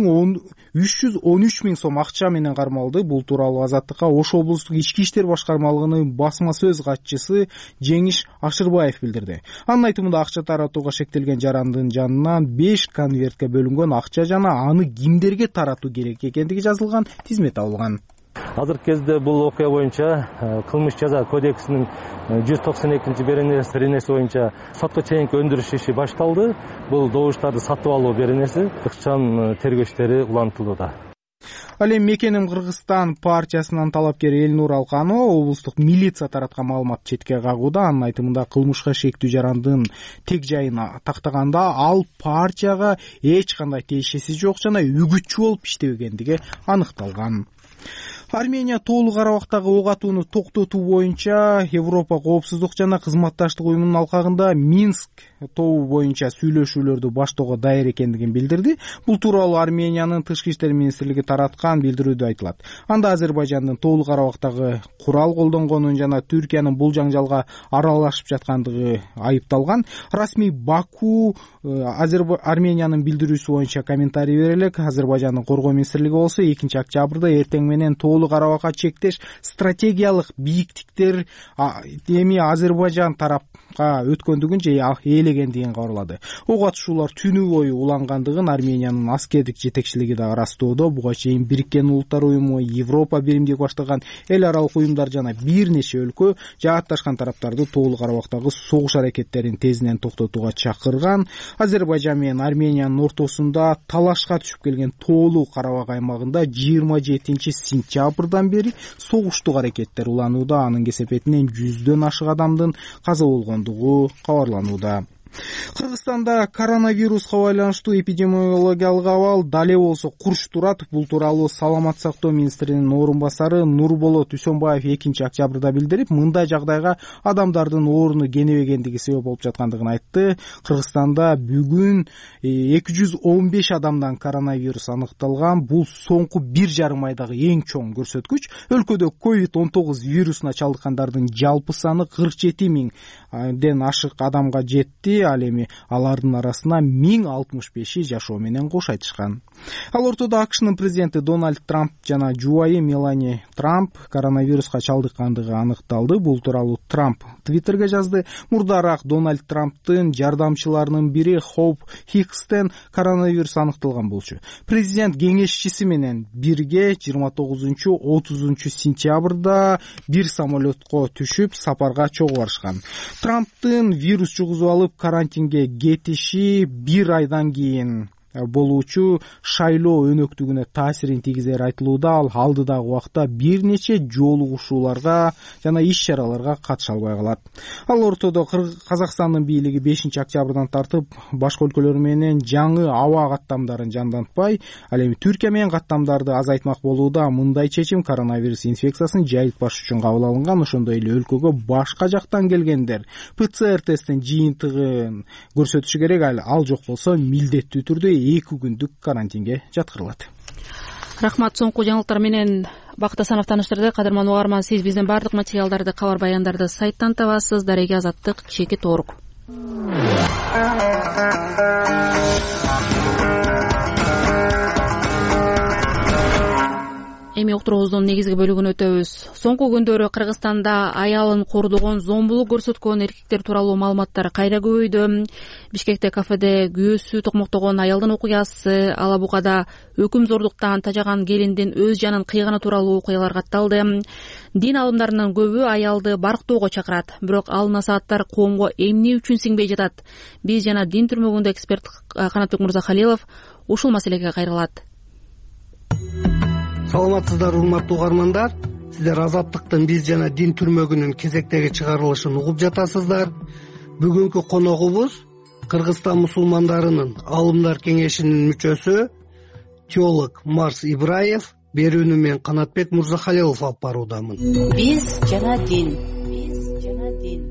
жүз он үч миң сом акча менен кармалды. Бул тууралуу Азаттыкка Ош облустук ички иштер башкармалыгынын басма сөз катчысы Жеңиш Ашырбаев билдирди. Анын айтымында акча таратууга шектелген жарандын жанынан беш конвертке бөлүнгөн акча жана аны кимдерге таратуу керек экендиги жазылган тизме табылган. Азыркы кезде бул окуя боюнча кылмыш жаза кодексинин жүз токсон экинчи беренеси боюнча сотко чейинки өндүрүш иши башталды. Бул добуштарды сатып алуу беренеси ыкчам тергөө иштери улантылууда. Ал эми Мекеним Кыргызстан партиясынын талапкер Элнур Алканова облустук милиция тараткан маалымат четке кагууда. Анын айтымында кылмышка шектүү жарандын тег жайын тактаганда ал партияга эч кандай тиешеси жок жана үгүтчү болуп иштебегендиги аныкталган. Армения тоолук Карабактагы ок атууну токтотуу боюнча Европа коопсуздук жана кызматташтык уюмунун алкагында Минск тобу боюнча сүйлөшүүлөрдү баштоого даяр экендигин билдирди. Бул тууралуу Армениянын тышкы иштер министрлиги тараткан билдирүүдө айтылат. Анда Азербайжандын тоолук Карабактагы курал колдонгонун жана Түркиянын бул жаңжалга аралашып жаткандыгы айыпталган. Расмий Баку Армениянын билдирүүсү боюнча комментарий бере элек. Азербайжандын коргоо министрлиги болсо экинчи октябрда эртең менен тоолук Карабакка чектеш стратегиялык бийиктиктер эми Азербайжан тарапка өткөндүгүн же ээлегендигин кабарлады. Ок атышуулар түнү бою улангандыгын Армениянын аскердик жетекчилиги да ырастоодо. Буга чейин Бириккен Улуттар уюму, Европа биримдиги баштаган эл аралык уюмдар жана бир нече өлкө жаатташкан тараптарды тоолук Карабактагы согуш аракеттерин тезинен токтотууга чакырган. Азербайжан менен Армениянын ортосунда талашка түшүп келген тоолук Карабак аймагында жыйырма жетинчи сентябрдан бери согуштук аракеттер уланууда. Анын кесепетинен жүздөн ашык адамдын каза болгондугу кабарланууда. Кыргызстанда коронавируска байланыштуу эпидемиологиялык абал дале болсо курч турат. Бул тууралуу Саламаттык сактоо министринин орун басары Нурболот Үсөнбаев экинчи октябрда билдирип, мындай жагдайга адамдардын орну кенебегендиги себеп болуп жаткандыгын айтты. Кыргызстанда бүгүн эки жүз он беш адамдан коронавирус аныкталган. Бул соңку бир жарым айдагы эң чоң көрсөткүч. Өлкөдө ковид он тогуз вирусуна чалдыккандардын жалпы саны кырк жети миңден ашык адамга жетти. Ал эми алардын арасына миң алтымыш беши жашоо менен кош айтышкан. Ал ортодо АКШнын президенти Дональд Трамп жана жубайы Мелани Трамп коронавируска чалдыккандыгы аныкталды. Бул тууралуу Трамп Твиттерге жазды. Мурдараак Дональд Трамптын жардамчыларынын бири Хоуп Хикстен коронавирус аныкталган болчу. Президент кеңешчиси менен бирге жыйырма тогузунчу отузунчу сентябрда бир самолетко түшүп сапарга чогуу барышкан. Трамптын вирус жугузуп алып карантинге кетиши бир айдан кийин болуучу шайлоо өнөктүгүнө таасирин тийгизери айтылууда. Ал алдыдагы убакта бир нече жолугушууларга жана иш чараларга катыша албай калат. Ал ортодо Казакстандын бийлиги бешинчи октябрдан тартып башка өлкөлөр менен жаңы аба каттамдарын жандантпай, ал эми Түркия менен каттамдарды азайтмак болууда. Мындай чечим коронавирус инфекциясын жайылтпаш үчүн кабыл алынган. Ошондой эле өлкөгө башка жактан келгендер пэ цэ эр тесттин жыйынтыгын көрсөтүшү керек. Ал жок болсо милдеттүү түрдө эки күндүк карантинге жаткырылат. Рахмат. Соңку жаңылыктар менен Бакыт Асанов таныштырды. Кадырман угарман, сиз биздин бардык материалдарды, кабар баяндарды сайттан табасыз. Дареги Азаттык, чеки Торук. Эми уктуруубуздун негизги бөлүгүнө өтөбүз. Соңку күндөрү Кыргызстанда аялын кордогон, зомбулук көрсөткөн эркектер тууралуу маалыматтар кайра көбөйдү. Бишкекте кафеде күйөөсү токмоктогон аялдын окуясы, Ала Букада өкүм зордуктан тажаган келиндин өз жанын кыйганы тууралуу окуялар катталды. Дин алымдарынын көбү аялды барктоого чакырат, бирок ал насааттар коомго эмне үчүн сиңбей жатат? Биз жана дин түрмөгүндө эксперт Канатбек Мырзахалилов ушул маселеге кайрылат. Саламатсыздар, урматтуу угармандар. Сиздер Азаттыктын биз жана дин түрмөгүнүн кезектеги чыгарылышын угуп жатасыздар. Бүгүнкү коногубуз Кыргызстан мусулмандарынын Алымдар кеңешинин мүчөсү теолог Марс Ибраев. Берүүнү мен Канатбек Мырзахалилов алып баруудамын. Биз жана дин. Биз жана дин.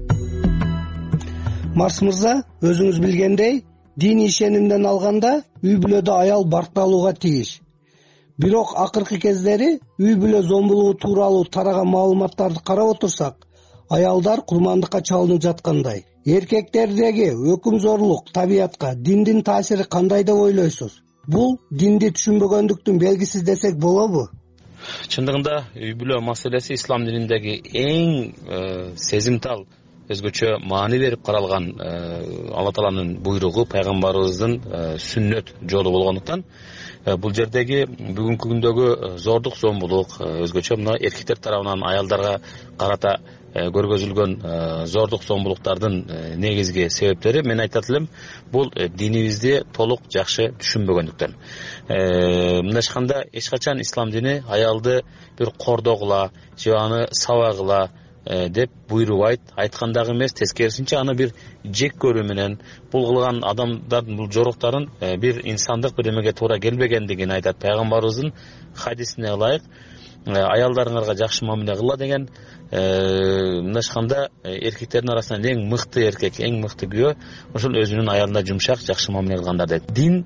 Марс мырза, өзүңүз билгендей, дин ишенимден алганда үй бүлөдө аял баркталууга тийиш. Бирок акыркы кездери үй бүлө зомбулугу тууралуу тараган маалыматтарды карап отурсак, аялдар курмандыкка чалынып жаткандай. Эркектердеги өкүм зорлук табиятка диндин таасири кандай деп ойлойсуз? Бул динди түшүнбөгөндүктүн белгиси десек болобу? Чындыгында үй бүлө маселеси ислам дининдеги эң сезимтал, өзгөчө маани берип каралган Алла Тааланын буйругу, пайгамбарыбыздын сүннөт жолу болгондуктан бул жердеги бүгүнкү күндөгү зордук, зомбулук, өзгөчө мына эркектер тарабынан аялдарга карата көргөзүлгөн зордук, зомбулуктардын негизги себептери, мен айтат элем, бул динибизди толук жакшы түшүнбөгөндүктөн. Мындайча айтканда, эч качан ислам дини аялды бир кордогула, же аны сабагыла деп буйрубайт, айткан дагы эмес, тескерисинче аны бир жек көрүү менен бул кылган адамдардын бул жоруктарын бир инсандык бир эмеге туура келбегендигин айтат. Пайгамбарыбыздын хадисине ылайык, аялдарыңарга жакшы мамиле кылла деген. Мындайча айтканда, эркектердин арасынан эң мыкты эркек, эң мыкты күйөө ошол өзүнүн аялына жумшак, жакшы мамиле кылгандар дейт. Дин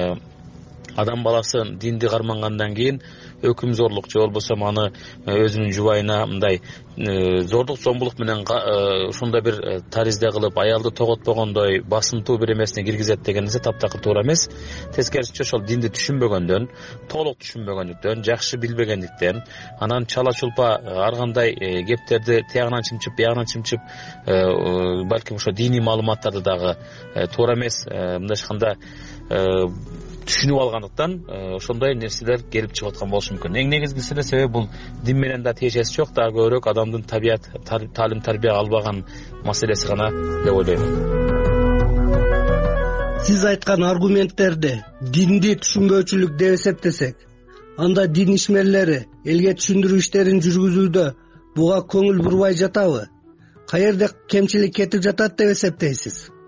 адам баласы динди кармангандан кийин өкүм зорлук же болбосо аны өзүнүн жубайына мындай зордук, зомбулук менен ушундай бир таризде кылып аялды тоготпогондой басымтуу бир эмесине киргизет деген нерсе таптакыр туура эмес. Тескерисинче ошол динди түшүнбөгөндөн, толук түшүнбөгөндүктөн, жакшы билбегендиктен, анан чала чулпа ар кандай кептерди тиягынан чымчып, биягынан чымчып, балким ошо диний маалыматтарды дагы туура эмес, мындайча айтканда түшүнүп алгандыктан ошондой нерселер келип чыгып аткан болушу мүмкүн. Эң негизгиси эле себеби бул дин менен да тиешеси жок, дагы көбүрөөк адамдын табият, таалим тарбия албаган маселеси гана деп ойлойм. Сиз айткан аргументтерди динди түшүнбөөчүлүк деп эсептесек, анда дин ишмерлери элге түшүндүрүү иштерин жүргүзүүдө буга көңүл бурбай жатабы? Каерде кемчилик кетип жатат деп эсептейсиз?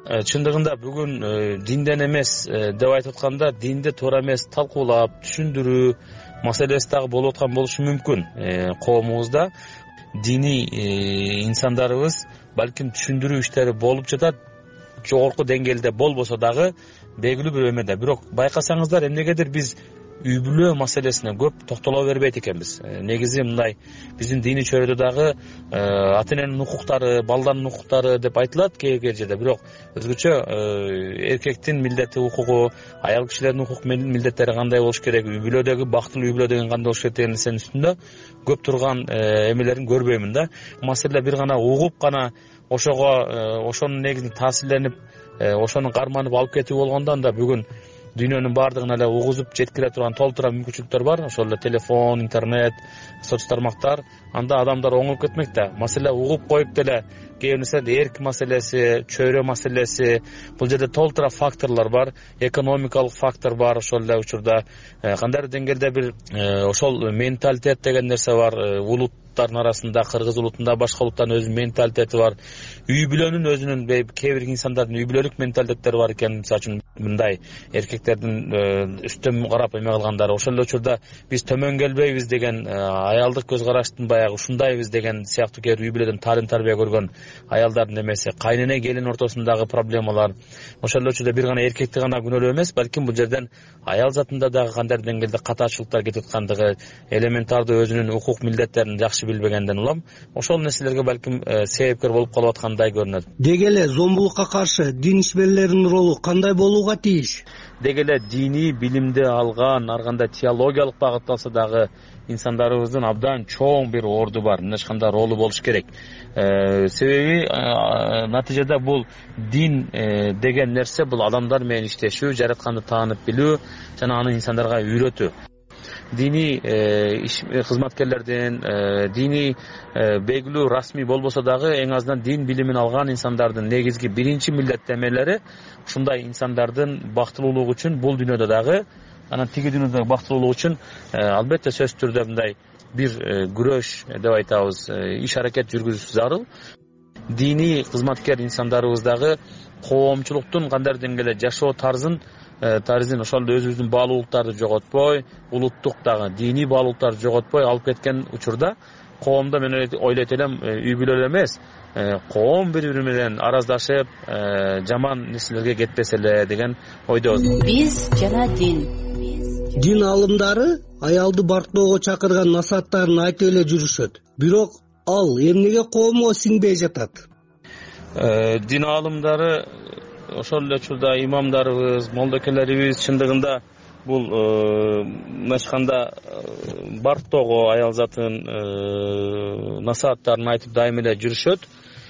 чындыгында бүгүн динден эмес деп айтып атканда динди туура эмес талкуулап түшүндүрүү маселеси дагы болуп аткан болушу мүмкүн коомубузда. Диний инсандарыбыз балким түшүндүрүү иштери болуп жатат, жогорку деңгээлде болбосо дагы белгилүү бир өмөдө. Бирок байкасаңыздар эмнегедир биз үй бүлө маселесине көп токтоло бербейт экенбиз. Негизи мындай, биздин диний чөйрөдө дагы ата эненин укуктары, балдардын укуктары деп айтылат кээ бир жерде. Бирок өзгөчө эркектин милдети, укугу, аял кишилердин укук милдеттери кандай болуш керек, үй бүлөдөгү бактылуу үй бүлө деген кандай болуш керек деген нерсенин үстүндө көп турган эмелерин көрбөймүн да. Маселе бир гана угуп гана ошого, ошонун негизинде таасирленип, ошону карманып алып кетүү болгондо анда бүгүн дүйнөнүн баардыгын эле угузуп жеткире турган толтура мүмкүнчүлүктөр бар. Ошол эле телефон, интернет, соц тармактар. Анда адамдар оңоп кетмек да. Маселе угуп коюп деле кээ бир нерсе эрк маселеси, чөйрө маселеси, бул жерде толтура факторлор бар, экономикалык фактор бар. Ошол эле учурда кандайдыр деңгээлде бир ошол менталитет деген нерсе бар. Улуттардын арасында, кыргыз улутунда, башка улуттардын өзүнүн менталитети бар. Үй бүлөнүн өзүнүн кээ бир инсандардын үй бүлөлүк менталитеттери бар экен. Мисалы үчүн мындай эркектердин үстөм карап эме кылгандары. Ошол эле учурда биз төмөн келбейбиз деген аялдык көз караштын баягы ушундайбыз деген сыяктуу кээ бир үй бүлөдөн талим тарбия көргөн аялдардын эмеси, кайнене келин ортосундагы проблемалар. Ошол эле учурда бир гана эркекти гана күнөөлөө эмес, балким бул жерден аял затында дагы кандайдыр деңгээлде катачылыктар кетип аткандыгы, элементардуу өзүнүн укук милдеттерин жакшы билбегенден улам ошол нерселерге балким себепкер болуп калып аткандай көрүнөт. Деги эле зомбулукка каршы дин ишмерлеринин ролу кандай болууга тийиш? Деги эле диний билимди алган, ар кандай теологиялык багытталса дагы инсандарыбыздын абдан чоң бир орду бар. Мына ешкандай ролу болуш керек. Себеби натыйжада бул дин деген нерсе бул адамдар менен иштешүү, жаратканды таанып билүү жана аны инсандарга үйрөтүү. Диний кызматкерлердин, диний белгилүү расмий болбосо дагы эң азынан дин билимин алган инсандардын негизги биринчи милдеттенмелери ушундай инсандардын бактылуулугу үчүн бул дүйнөдө дагы, анан тиги дүйнөдө бактылуулугу үчүн албетте сөзсүз түрдө мындай бир күрөш деп айтабыз, иш аракет жүргүзүш зарыл. Диний кызматкер инсандарыбыз дагы коомчулуктун кандайдыр деңгээлде жашоо тарзын тарзин ошол өзүбүздүн баалуулуктарды жоготпой, улуттук дагы диний баалуулуктарды жоготпой алып кеткен учурда коомдо мен ойлойт элем үй бүлө эмес, коом бири-бири менен араздашып, жаман нерселерге кетпесе эле деген ойдобуз. Биз жана дин. Дин алымдары аялды барктоого чакырган насааттарын айтып эле жүрүшөт. Бирок ал эмнеге коомго сиңбей жатат? Дин алымдары ошол эле учурда имамдарыбыз, молдокелерибиз чындыгында бул мынчканда барктоого аял затын насааттарын айтып дайым эле жүрүшөт.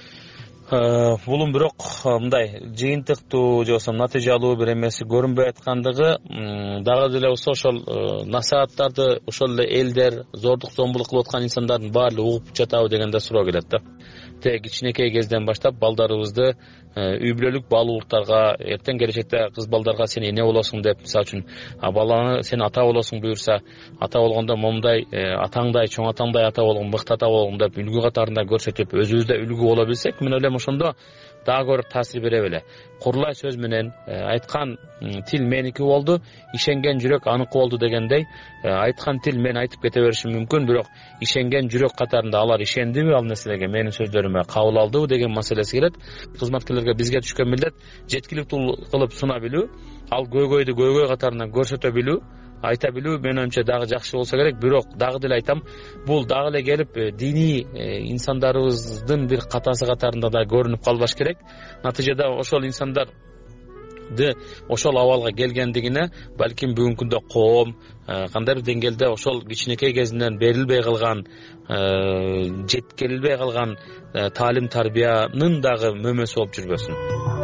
Булун бирок мындай жыйынтыктуу же болбосо натыйжалуу бир эмеси көрүнбөй аткандыгы дагы деле болсо ошол насааттарды ошол эле элдер, зордук зомбулук кылып аткан инсандардын баары угуп жатабы деген да суроо келет да. Те кичинекей кезден баштап балдарыбызды үй бүлөлүк баалуулуктарга, эртең келечекте кыз балдарга сен эне болосуң деп, мисалы үчүн баланы сен ата болосуң буюрса, ата болгондо момундай атаңдай, чоң атаңдай ата болгон, мыкты ата болгон деп үлгү катарында көрсөтүп, өзүбүз да үлгү боло билсек, мен ойлойм ошондо дагы көрүп таасир бере беле. Курулай сөз менен айткан тил меники болду, ишенген жүрөк аныкы болду дегендей, айткан тил мен айтып кете беришим мүмкүн, бирок ишенген жүрөк катарында алар ишендиби ал нерселерге, менин сөздөрүмө кабыл алдыбы деген маселеси келет. Кызматкерлерге бизге түшкөн милдет жеткиликтүү кылып суна билүү, ал көйгөйдү көйгөй катарында көрсөтө билүү, айта билүү мен оюмча дагы жакшы болсо керек. Бирок дагы деле айтам, бул дагы эле келип диний инсандарыбыздын бир катасы катарында да көрүнүп калбаш керек. Натыйжада ошол инсандарды ошол абалга келгендигине балким бүгүнкү күндө коом кандайдыр деңгээлде ошол кичинекей кезинен берилбей калган, жеткирилбей калган таалим тарбиянын дагы мөмөсү болуп жүрбөсүн.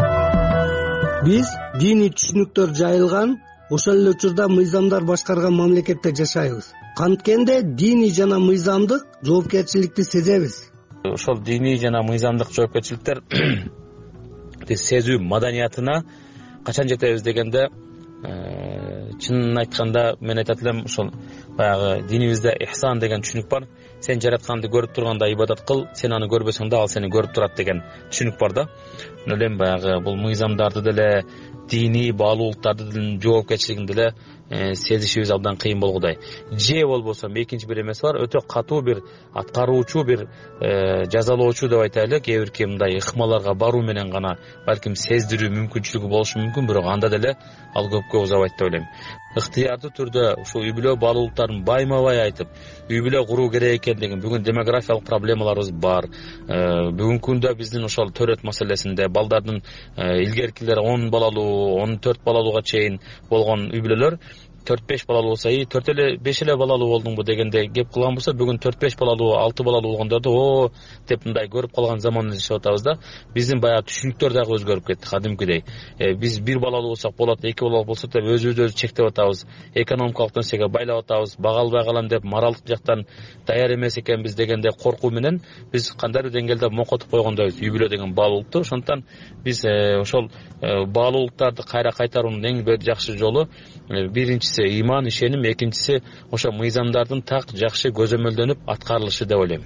Биз диний түшүнүктөр жайылган, ошол эле учурда мыйзамдар башкарган мамлекетте жашайбыз. Канткенде диний жана мыйзамдык жоопкерчиликти сезебиз. Ошол диний жана мыйзамдык жоопкерчиликтер сезүү маданиятына качан жетебиз дегенде чынын айтканда мен айтат элем ошол баягы динибизде ихсан деген түшүнүк бар. Сен жаратканды көрүп турганда ибадат кыл, сен аны көрбөсөң да ал сени көрүп турат деген түшүнүк бар да. Элем баягы бул мыйзамдарды деле, диний баалуулуктарды деле жоопкерчилигин деле сезишибиз абдан кыйын болгудай. Же болбосо экинчи бир эмеси бар, өтө катуу бир аткаруучу, бир жазалоочу деп айтайлы, кээ бирки мындай ыкмаларга баруу менен гана балким сездирүү мүмкүнчүлүгү болушу мүмкүн, бирок анда деле ал көпкө узабайт деп ойлойм. Ыктыярдуу түрдө ушул үй бүлө баалуулуктарын байма-бай айтып, үй бүлө куруу керек экендигин, бүгүн демографиялык проблемаларыбыз бар. Бүгүнкү күндө биздин ошол төрөт маселесинде балдардын илгеркилер он балалуу, он төрт балалууга чейин болгон үй бүлөлөр төрт беш балалуу болсо, и төрт эле беш эле балалуу болдуңбу дегенде кеп кылган болсо, бүгүн төрт беш балалуу, алты балалуу болгондорду о деп мындай көрүп калган заманда жашап атабыз да. Биздин баягы түшүнүктөр дагы өзгөрүп кетти кадимкидей. Биз бир балалуу болсок болот, эки балалуу болсок деп өзүбүздү чектеп атабыз. Экономикалык нерсеге байлап атабыз, бага албай калам деп, моралдык жактан даяр эмес экенбиз дегенде коркуу менен биз кандайдыр деңгээлде мокотуп койгондойбуз үй бүлө деген баалуулукту. Ошондуктан биз ошол баалуулуктарды кайра кайтаруунун эң жакшы жолу биринчиси иман, ишеним, экинчиси ошо мыйзамдардын так жакшы көзөмөлдөнүп аткарылышы деп ойлойм.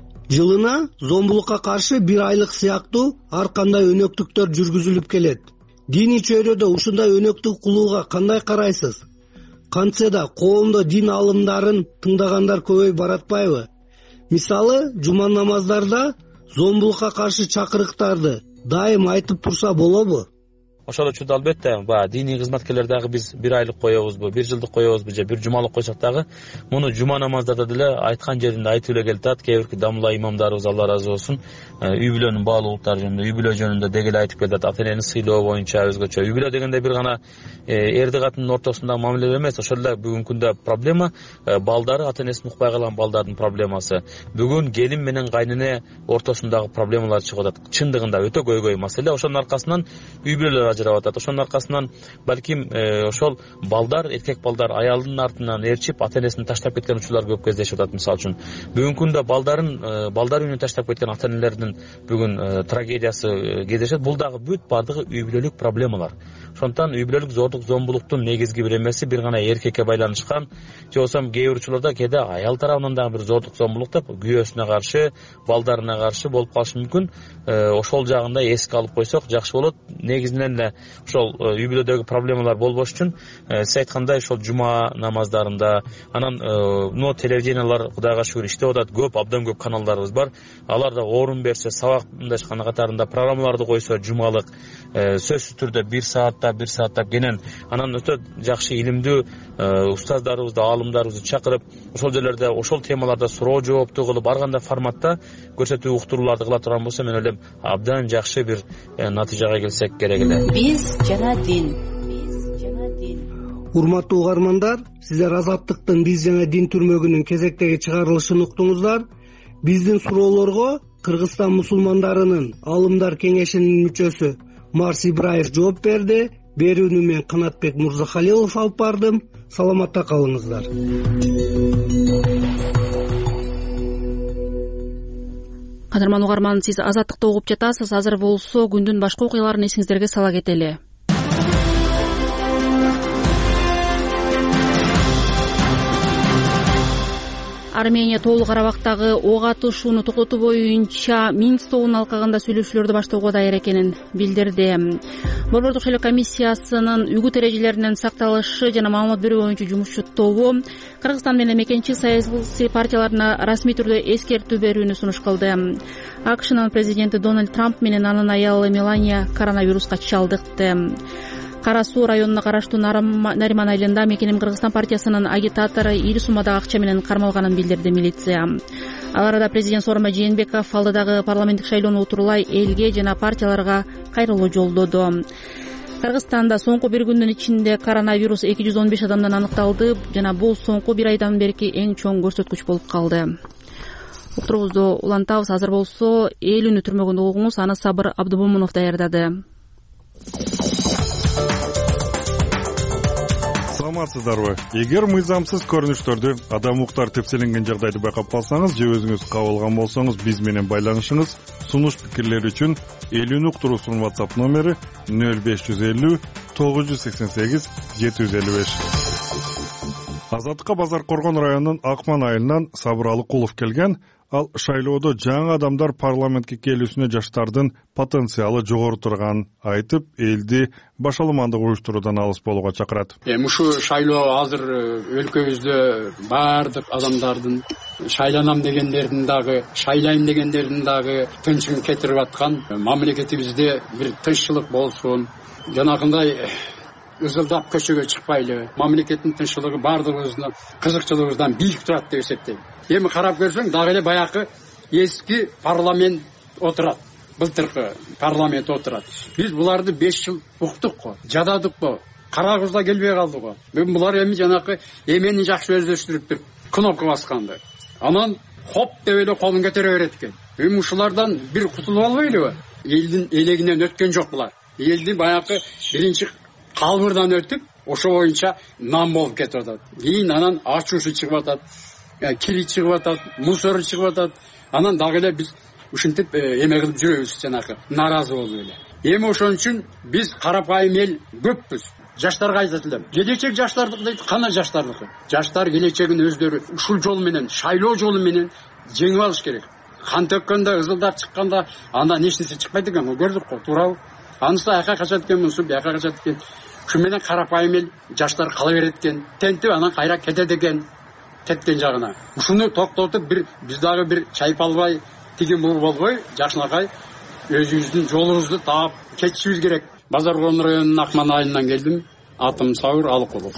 Жылына зомбулукка каршы бир айлык сыяктуу ар кандай өнөктүктөр жүргүзүлүп келет. Диний чөйрөдө ушундай өнөктүк кылууга кандай карайсыз? Кантсе да коомдо дин алымдарын тыңдагандар көбөйүп баратпайбы? Мисалы, жума намаздарда зомбулукка каршы чакырыктарды дайым айтып турса болобу? Ошол учурда албетте баягы диний кызматкерлер дагы биз бир айлык коебузбу, бир жылдык коебузбу же бир жумалык койсок дагы муну жума намаздарда деле айткан жеринде айтып эле келатат. Кээ бирки дамла имамдарыбыз Алла ыраазы болсун, үй бүлөнүн баалуулуктары жөнүндө, үй бүлө жөнүндө деги эле айтып келатат. Ата энени сыйлоо боюнча өзгөчө. Үй бүлө дегенде бир гана эрди катындын ортосундагы мамиле эмес, ошол эле бүгүнкү күндө проблема балдары ата энесин укпай калган балдардын проблемасы. Бүгүн келин менен кайнене ортосундагы проблемалар чыгып атат. Чындыгында өтө көйгөй маселе. Ошонун аркасынан үй бүлөлөр ажырап атат. Ошонун аркасынан балким ошол балдар, эркек балдар аялдын артынан ээрчип ата энесин таштап кеткен учурлар көп кездешип атат. Мисалы үчүн бүгүнкү күндө балдарын балдар үйүнө таштап кеткен ата энелердин бүгүн трагедиясы кездешет. Бул дагы бүт бардыгы үй бүлөлүк проблемалар. Ошондуктан үй бүлөлүк зордук, зомбулуктун негизги бир эмеси бир гана эркекке байланышкан, же болбосо кээ бир учурларда кээде аял тарабынан дагы бир зордук, зомбулук деп күйөөсүнө каршы, балдарына каршы болуп калышы мүмкүн. Ошол жагында эске алып койсок жакшы болот. Негизинен эле ошол үй бүлөдөгү проблемалар болбош үчүн сиз айткандай ошол жума намаздарында, анан но телевидениялар Кудайга шүгүр иштеп атат, көп, абдан көп каналдарыбыз бар. Аларда орун берсе, сабак мындайча катарында программаларды койсо, жумалык сөзсүз түрдө бир саатта, бир сааттап кенен анан өтө жакшы илимдүү устаздарыбызды, аалымдарыбызды чакырып, ошол жерлерде, ошол темаларда суроо жоопту кылып, ар кандай форматта көрсөтүү уктурууларды кыла турган болсо, мен ойлойм абдан жакшы бир натыйжага келсек керек эле. Биз жана дин. Урматтуу угармандар, сиздер Азаттыктын Биз жана дин түрмөгүнүн кезектеги чыгарылышын уктуңуздар. Биздин суроолорго Кыргызстан мусулмандарынын Алымдар кеңешинин мүчөсү Марс Ибраев жооп берди. Берүүнү мен Канатбек Мурзахалилов алып бардым. Саламатта калыңыздар. Кадырман угарман, сиз Азаттыкты угуп жатасыз. Азыр болсо күндүн башка окуяларын эсиңиздерге сала кетели. Армения Тоолуу Карабактагы ок атышууну токтотуу боюнча Минск тобунун алкагында сүйлөшүүлөрдү баштоого даяр экенин билдирди. Борбордук шайлоо комиссиясынын үгүт эрежелеринин сакталышы жана маалымат берүү боюнча жумушчу тобу Кыргызстан менен мекенчи саясий партияларына расмий түрдө эскертүү берүүнү сунуш кылды. АКШнын президенти Дональд Трамп менен анын аялы Мелания коронавируска чалдыкты. Кара Суу районуна караштуу Нариман айылында Мекеним Кыргызстан партиясынын агитатору ири суммадагы акча менен кармалганын билдирди милиция. Ал арада президент Сооронбай Жээнбеков алдыдагы парламенттик шайлоону утурлай элге жана партияларга кайрылуу жолдоду. Кыргызстанда соңку бир күндүн ичинде коронавирус эки жүз он беш адамдан аныкталды жана бул соңку бир айдан берки эң чоң көрсөткүч болуп калды. Уктуруубузду улантабыз. Азыр болсо эл үнү түрмөгүндө угуңуз, аны Сабыр Абдыбомунов даярдады. Саламатсыздарбы? Эгер мыйзамсыз көрүнүштөрдү, адам укуктары тепселенген жагдайды байкап калсаңыз же өзүңүз кабылган болсоңуз, биз менен байланышыңыз. Сунуш пикирлер үчүн эл үнү уктуруусунун WhatsApp номери нөл беш жүз элүү тогуз жүз сексен сегиз жети жүз элүү беш. Азаттыкка Базар Коргон районунун Акман айылынан Сабыр Алыкулов келген. Ал шайлоодо жаңы адамдар парламентке келүүсүнө жаштардын потенциалы жогору турганын айтып, элди башаламандык уюштуруудан алыс болууга чакырат. Эми ушу шайлоо азыр өлкөбүздө баардык адамдардын шайланам дегендердин дагы, шайлайм дегендердин дагы тынчын кетирип аткан, мамлекетибизде бир тынччылык болсун, жанагындай ызылдап көчөгө чыкпайлы, мамлекеттин тынччылыгы баардыгыбыздын кызыкчылыгыбыздан бийик турат деп эсептейм. Эми карап көрсөң, дагы эле баягы эски парламент отурат. Былтыркы парламент отурат. Биз буларды беш жыл уктук го, жададык го, карагыбыз да келбей калды го. Бүгүн булар эми жанакы эмени жакшы өздөштүрүптүр, кнопка басканды. Анан хоп деп эле колун көтөрө берет экен. Эми ушулардан бир кутулуп албайлыбы? Элдин элегинен өткөн жок булар. Элдин баягы биринчи калбырдан өтүп, ошо боюнча нам болуп кетип атат. Кийин анан ачуусу чыгып атат, кири чыгып атат, мусору чыгып атат. Анан дагы эле биз ушинтип эме кылып жүрөбүз, жанакы нааразы болуп эле. Эми ошон үчүн биз карапайым эл көппүз. Жаштарга айтат элем. Келечек жаштардыкы дейт, кана жаштардыкы? Жаштар келечегин өздөрү ушул жол менен, шайлоо жолу менен жеңип алыш керек. Кан төккөндө, ызылдап чыкканда андан эч нерсе чыкпайт экен, көрдүк го, туурабы? Анысы аяка качат экен, мунусу бияка качат экен. Ушу менен карапайым эл жаштар кала берет экен. Тентип анан кайра кетет экен, кеткен жагына. Ушуну токтотуп бир биз дагы бир чайып албай, тигин бул болбой, жакшынакай өзүбүздүн жолубузду таап кетишибиз керек. Базар Коргон районунун Акман айылынан келдим. Атым Сабыр Алыкулов.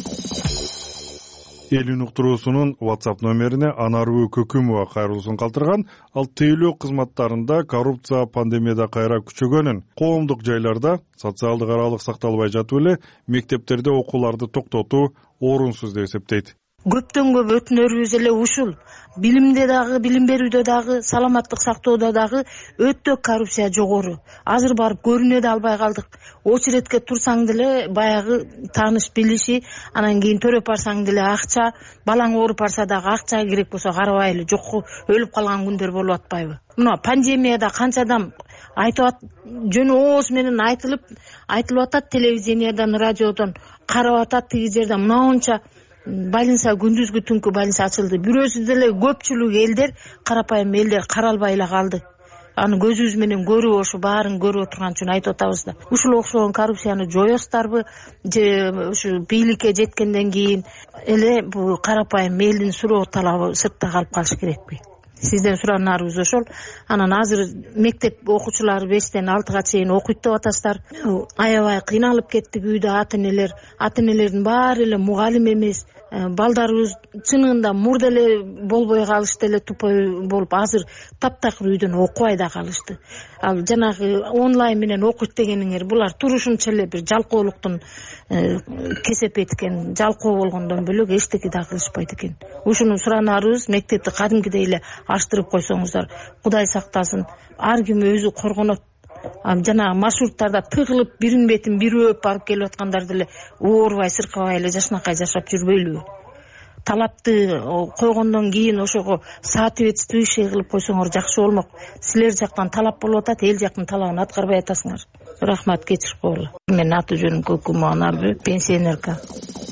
Элин уктуруусунун WhatsApp номерине Анарбү Көкүмова кайрылуусун калтырган. Ал тейлөө кызматтарында коррупция пандемияда кайра күчөгөнүн, коомдук жайларда социалдык аралык сакталбай жатып эле мектептерде окууларды токтотуу орунсуз деп эсептейт. Көптөн көп өтүнөрүбүз эле ушул. Билимде дагы, билим берүүдө дагы, саламаттык сактоодо дагы өтө коррупция жогору. Азыр барып көрүнө да албай калдык. Очередке турсаң деле баягы тааныш билиши, анан кийин төрөп барсаң деле акча, балаң ооруп барса дагы акча керек болсо карабайлы, жок өлүп калган күндөр болуп атпайбы? Мына пандемияда канча адам айтып жөн ооз менен айтылып, айтылып атат телевидениядан, радиодон, карап атат тиги жерде мынанча больница күндүзгү түнкү больница ачылды. Бирөөсү деле көпчүлүк элдер, карапайым элдер каралбай эле калды. Аны көзүбүз менен көрүп, ошо баарын көрүп отурган үчүн айтып атабыз да. Ушул окшогон коррупцияны жоёсуздарбы, же ушу бийликке жеткенден кийин эле бул карапайым элдин суроо талабы сыртта калып калыш керекпи? Сизден суранарыбыз ошол. Анан азыр мектеп окуучулары бештен алтыга чейин окуйт деп атасыздар. Аябай кыйналып кеттик үйдө ата-энелер. Ата-энелердин баары эле мугалим эмес. Балдарыбыз чынында мурда эле болбой калышты эле, тупой болуп, азыр таптакыр үйдөн окубай да калышты. Ал жанагы онлайн менен окуйт дегениңер, булар турушунча эле бир жалкоолуктун кесепети экен. Жалкоо болгондон бөлөк эчтеке да кылышпайт экен. Ушуну суранарыбыз, мектепти кадимкидей эле аштырып койсоңуздар, Кудай сактасын. Ар ким өзү коргонот. Жана маршруттарда тыгылып, бирин бетин бири өп барып келип аткандар деле оорубай, сыркабай эле жашынакай жашап жүрбөйлүбү? Талапты койгондон кийин ошого соответствующий кылып койсоңор жакшы болмок. Силер жактан талап болуп атат, эл жактын талабын аткарбай атасыңар. Рахмат, кечирип койгула. Мен аты жөнүм Көкүмова Анарбү, пенсионерка.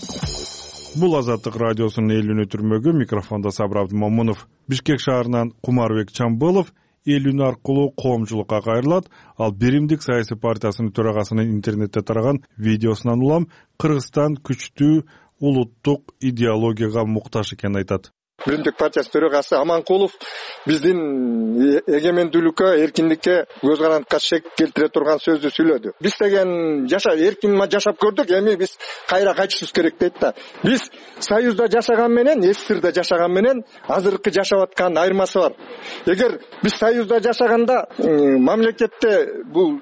Бул Азаттык радиосунун элүүнү түрмөгү, микрофондо Сабыр Абдымомунов. Бишкек шаарынан Кумарбек Чамбылов эл үн аркылуу коомчулукка кайрылат. Ал Биримдик саясий партиясынын төрагасынын интернетте тараган видеосунан улам Кыргызстан күчтүү улуттук идеологияга муктаж экенин айтат. Биримдик партиясы төрагасы Аманкулов биздин эгемендүүлүккө, эркиндикке, көз карандыкка шек келтире турган сөздү сүйлөдү. Биз деген жаша эркин жашап көрдүк, эми биз кайра кайтышыбыз керек дейт да. Биз Союзда жашаган менен, СССРда жашаган менен азыркы жашап аткан айырмасы бар. Эгер биз Союзда жашаганда мамлекетте бул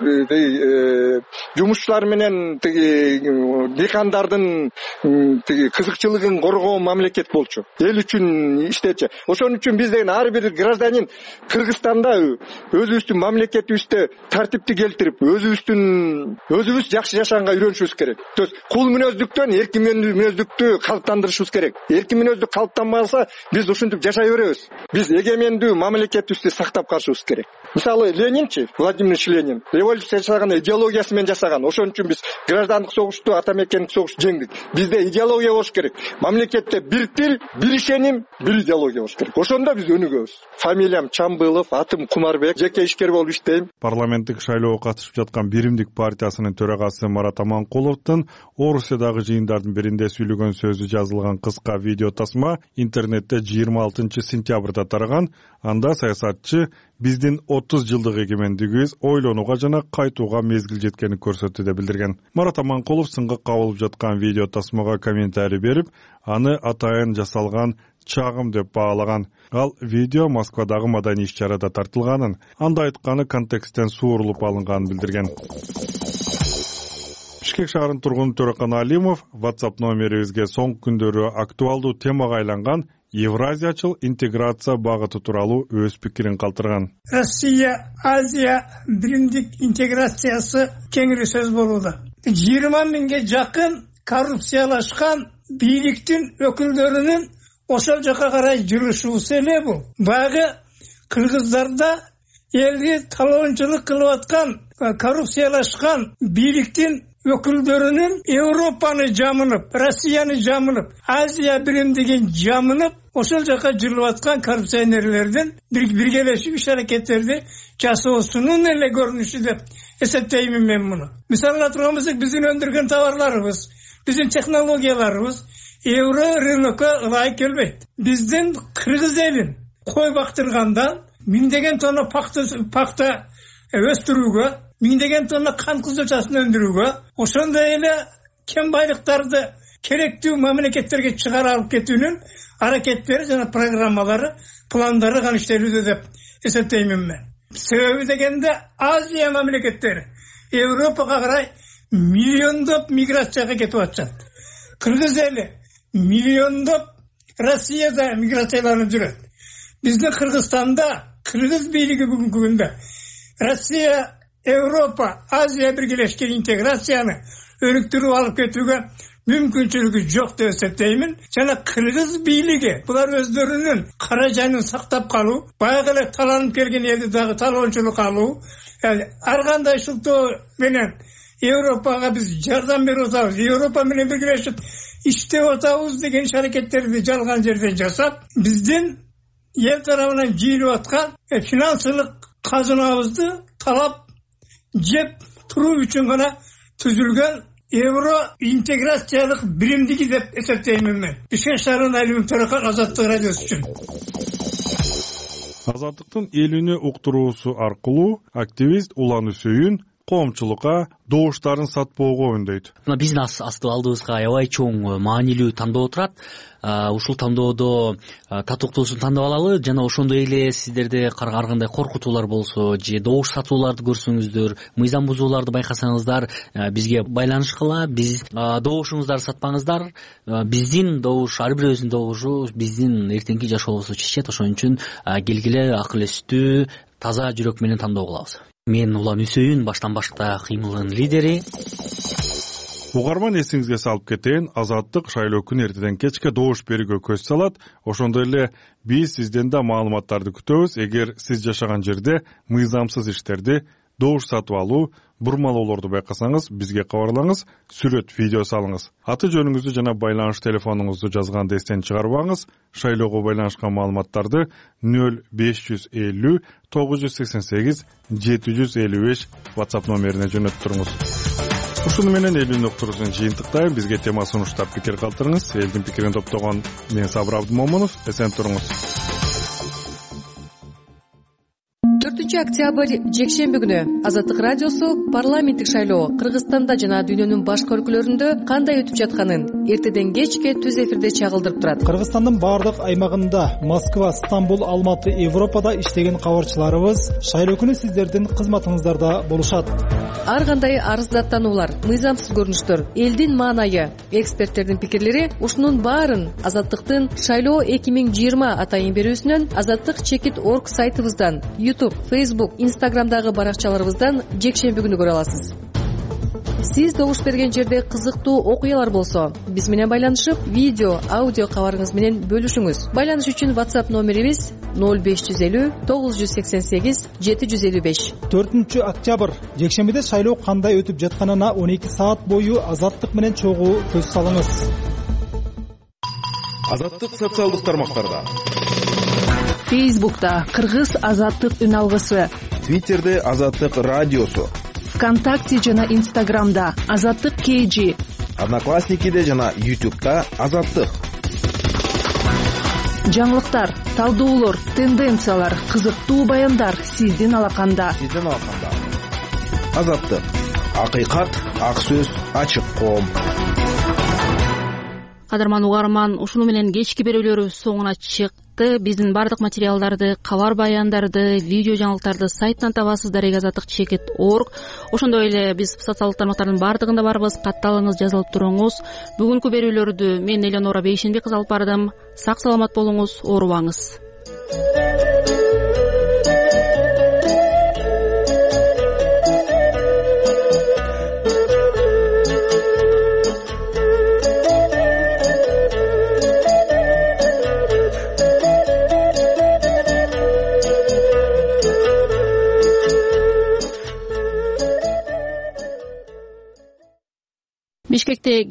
жумушчулар менен дыйкандардын кызыкчылыгын коргоо мамлекет болчу. Эл үчүн иштечи. Ошон үчүн биз деген ар бир гражданин Кыргызстанда өзүбүздүн мамлекетибизде тартипти келтирип, өзүбүздүн өзүбүз жакшы жашаганга үйрөнүшүбүз керек. То есть кул мүнөздүктөн эркин мүнөздүктү калыптандырышыбыз керек. Эркин мүнөздүк калыптанбаса, биз ушинтип жашай беребиз. Биз эгемендүү мамлекетибизди сактап калышыбыз керек. Мисалы Ленинчи, Владимир Ильич Ленин революция жасаганда идеологиясы менен жасаган. Ошон үчүн биз граждандык согушту, ата мекендик согушту жеңдик. Бизде идеология болуш керек. Мамлекетте бир тил, бир ишеним, бир идеология болуш керек. Ошондо биз өнүгөбүз. Фамилиям Чамбылов, атым Кумарбек, жеке ишкер болуп иштейм. Парламенттик шайлоого катышып жаткан Биримдик партиясынын төрагасы Марат Аманкуловдун Орусиядагы жыйындардын биринде сүйлөгөн сөзү жазылган кыска видео тасма интернетте жыйырма алтынчы сентябрда тараган. Анда саясатчы биздин отуз жылдык эгемендигибиз ойлонууга жана кайтууга мезгил жеткенин көрсөттү деп билдирген. Марат Аманкулов сынга кабылып жаткан видео тасмага комментарий берип, аны атайын жасалган чагым деп баалаган. Ал видео Москвадагы маданий иш-чарада тартылганын, анда айтканы контексттен суурулуп алынганын билдирген. Бишкек шаарынын тургуну Төрөкан Алимов WhatsApp номерибизге соңку күндөрү актуалдуу темага айланган Евразиячыл интеграция багыты тууралуу өз пикирин калтырган. Россия, Азия биримдик интеграциясы кеңири сөз болууда. жыйырма миңге жакын коррупциялашкан бийликтин өкүлдөрүнүн ошол жака карай жүрүшүүсү эле бул. Багы кыргыздарда элди талоончулук кылып аткан коррупциялашкан бийликтин өкүлдөрүнүн Европаны жамынып, Россияны жамынып, Азия биримдигин жамынып, ошол жака жүрүп аткан коррупционерлердин биргелешип иш-аракеттерди жасоосунун эле көрүнүшү деп эсептеймин мен муну. Мисалга турган болсок, биздин өндүргөн товарларыбыз, биздин технологияларыбыз евро рынокко ылайык келбейт. Биздин кыргыз элин кой бактыргандан миңдеген тонна пакта өстүрүүгө, миңдеген тонна кант кызылчасын өндүрүүгө, ошондой эле кем байлыктарды керектүү мамлекеттерге чыгара алып кетүүнүн аракеттери жана программалары, пландары гана иштелүүдө деп эсептеймин мен. Себеби дегенде Азия мамлекеттери Европага карай миллиондоп миграцияга кетип атышат. Кыргыз эли миллиондоп Россияда миграцияланып жүрөт. Биздин Кыргызстанда кыргыз бийлиги бүгүнкү күндө Россия, Европа, Азия биргелешкен интеграцияны өнүктүрүп алып кетүүгө мүмкүнчүлүгү жок деп эсептеймин. Жана кыргыз бийлиги булар өздөрүнүн каражанын сактап калуу, баягы эле таланып келген элди дагы талоончулук алуу, ар кандай шылтоо менен Европага биз жардам берип атабыз, Европа менен биргелешип иштеп атабыз деген иш-аракеттерди жалган жерден жасап, биздин эл тарабынан жыйылып аткан финансылык казынабызды талап жеп туруу үчүн гана түзүлгөн евро интеграциялык биримдиги деп эсептеймин мен. Бишкек шаарынын Алимов Төрөкан, Азаттык радиосу үчүн. Азаттыктын элүүнү уктуруусу аркылуу активист Улан Үсөйүн коомчулукка добуштарын сатпоого үндөйт. Мына биздин алдыбызга аябай чоң маанилүү тандоо турат. Ушул тандоодо татыктуусун тандап алалы жана ошондой эле сиздерде ар кандай коркутуулар болсо же добуш сатууларды көрсөңүздөр, мыйзам бузууларды байкасаңыздар, бизге байланышкыла. Биз добушуңуздарды сатпаңыздар. Биздин добуш, ар бирөөбүздүн добушу биздин эртеңки жашообузду чечет. Ошон үчүн келгиле акыл эстүү, таза жүрөк менен тандоо кылабыз. Мен Улан Үсөйүн, баштан башка кыймылдын лидери. Угарман, эсиңизге салып кетейин, Азаттык шайлоо күнү эртеден кечке добуш берүүгө көз салат. Ошондой эле биз сизден да маалыматтарды күтөбүз. Эгер сиз жашаган жерде мыйзамсыз иштерди, добуш сатып алуу, бурмалоолорду байкасаңыз, бизге кабарлаңыз, сүрөт, видео салыңыз. Аты жөнүңүздү жана байланыш телефонуңузду жазганды эстен чыгарбаңыз. Шайлоого байланышкан маалыматтарды нөл беш жүз элүү тогуз жүз сексен сегиз жети жүз элүү беш WhatsApp номерине жөнөтүп туруңуз. Ушуну менен элүүнү уктуруусун жыйынтыктайм. Бизге тема сунуштап пикир калтырыңыз. Элдин пикирин топтогон мен Сабыр Абдымомунов. Эсен туруңуз. төртүнчү төртүнчү октябрь жекшемби күнү Азаттык радиосу парламенттик шайлоо Кыргызстанда жана дүйнөнүн башка өлкөлөрүндө кандай өтүп жатканын эртеден кечке түз эфирде чагылдырып турат. Кыргызстандын баардык аймагында Москва, Стамбул, Алматы, Европада иштеген кабарчыларыбыз шайлоо күнү сиздердин кызматыңыздарда болушат. Ар кандай арыздаттануулар, мыйзамсыз көрүнүштөр, элдин маанайы, эксперттердин пикирлери ушунун баарын Азаттыктын шайлоо эки миң жыйырма атайын берүүсүнөн, Азаттык чекит орг сайтыбыздан, YouTube, Facebook, Instagramдагы баракчаларыбыздан жекшемби күнү көрө аласыз. Сиз добуш берген жерде кызыктуу окуялар болсо, биз менен байланышып, видео, аудио кабарыңыз менен бөлүшүңүз. Байланыш үчүн WhatsApp номерибиз ноль беш жүз элүү тогуз жүз сексен сегиз жети жүз элүү беш. төртүнчү октябрь жекшембиде шайлоо кандай өтүп жатканына он эки саат бою Азаттык менен чогуу көз салыңыз. Азаттык социалдык тармактарда. Фейсбукта Кыргыз Азаттык үн алгысы, Твиттерде Азаттык радиосу, ВКонтакте жана Инстаграмда Азаттык кей джи, Одноклассникиде жана Ютубта Азаттык. Жаңылыктар, талдоолор, тенденциялар, кызыктуу баяндар сиздин алаканда. Сиздин алаканда. Азаттык. Акыйкат, ак сөз, ачык коом. Кадырман угарман, ушуну менен кечки берүүлөрү соңуна чыкты. Биздин бардык материалдарды, кабар баяндарды, видео жаңылыктарды сайттан табасыздар, азаттык чекит орг. Ошондой эле биз социалдык тармактардын бардыгында барбыз. Катталыңыз, жазылып туруңуз. Бүгүнкү берүүлөрдү мен Элеонора Бейшенбек кызы алып бардым. Сак саламат болуңуз, оорубаңыз. Бишкекте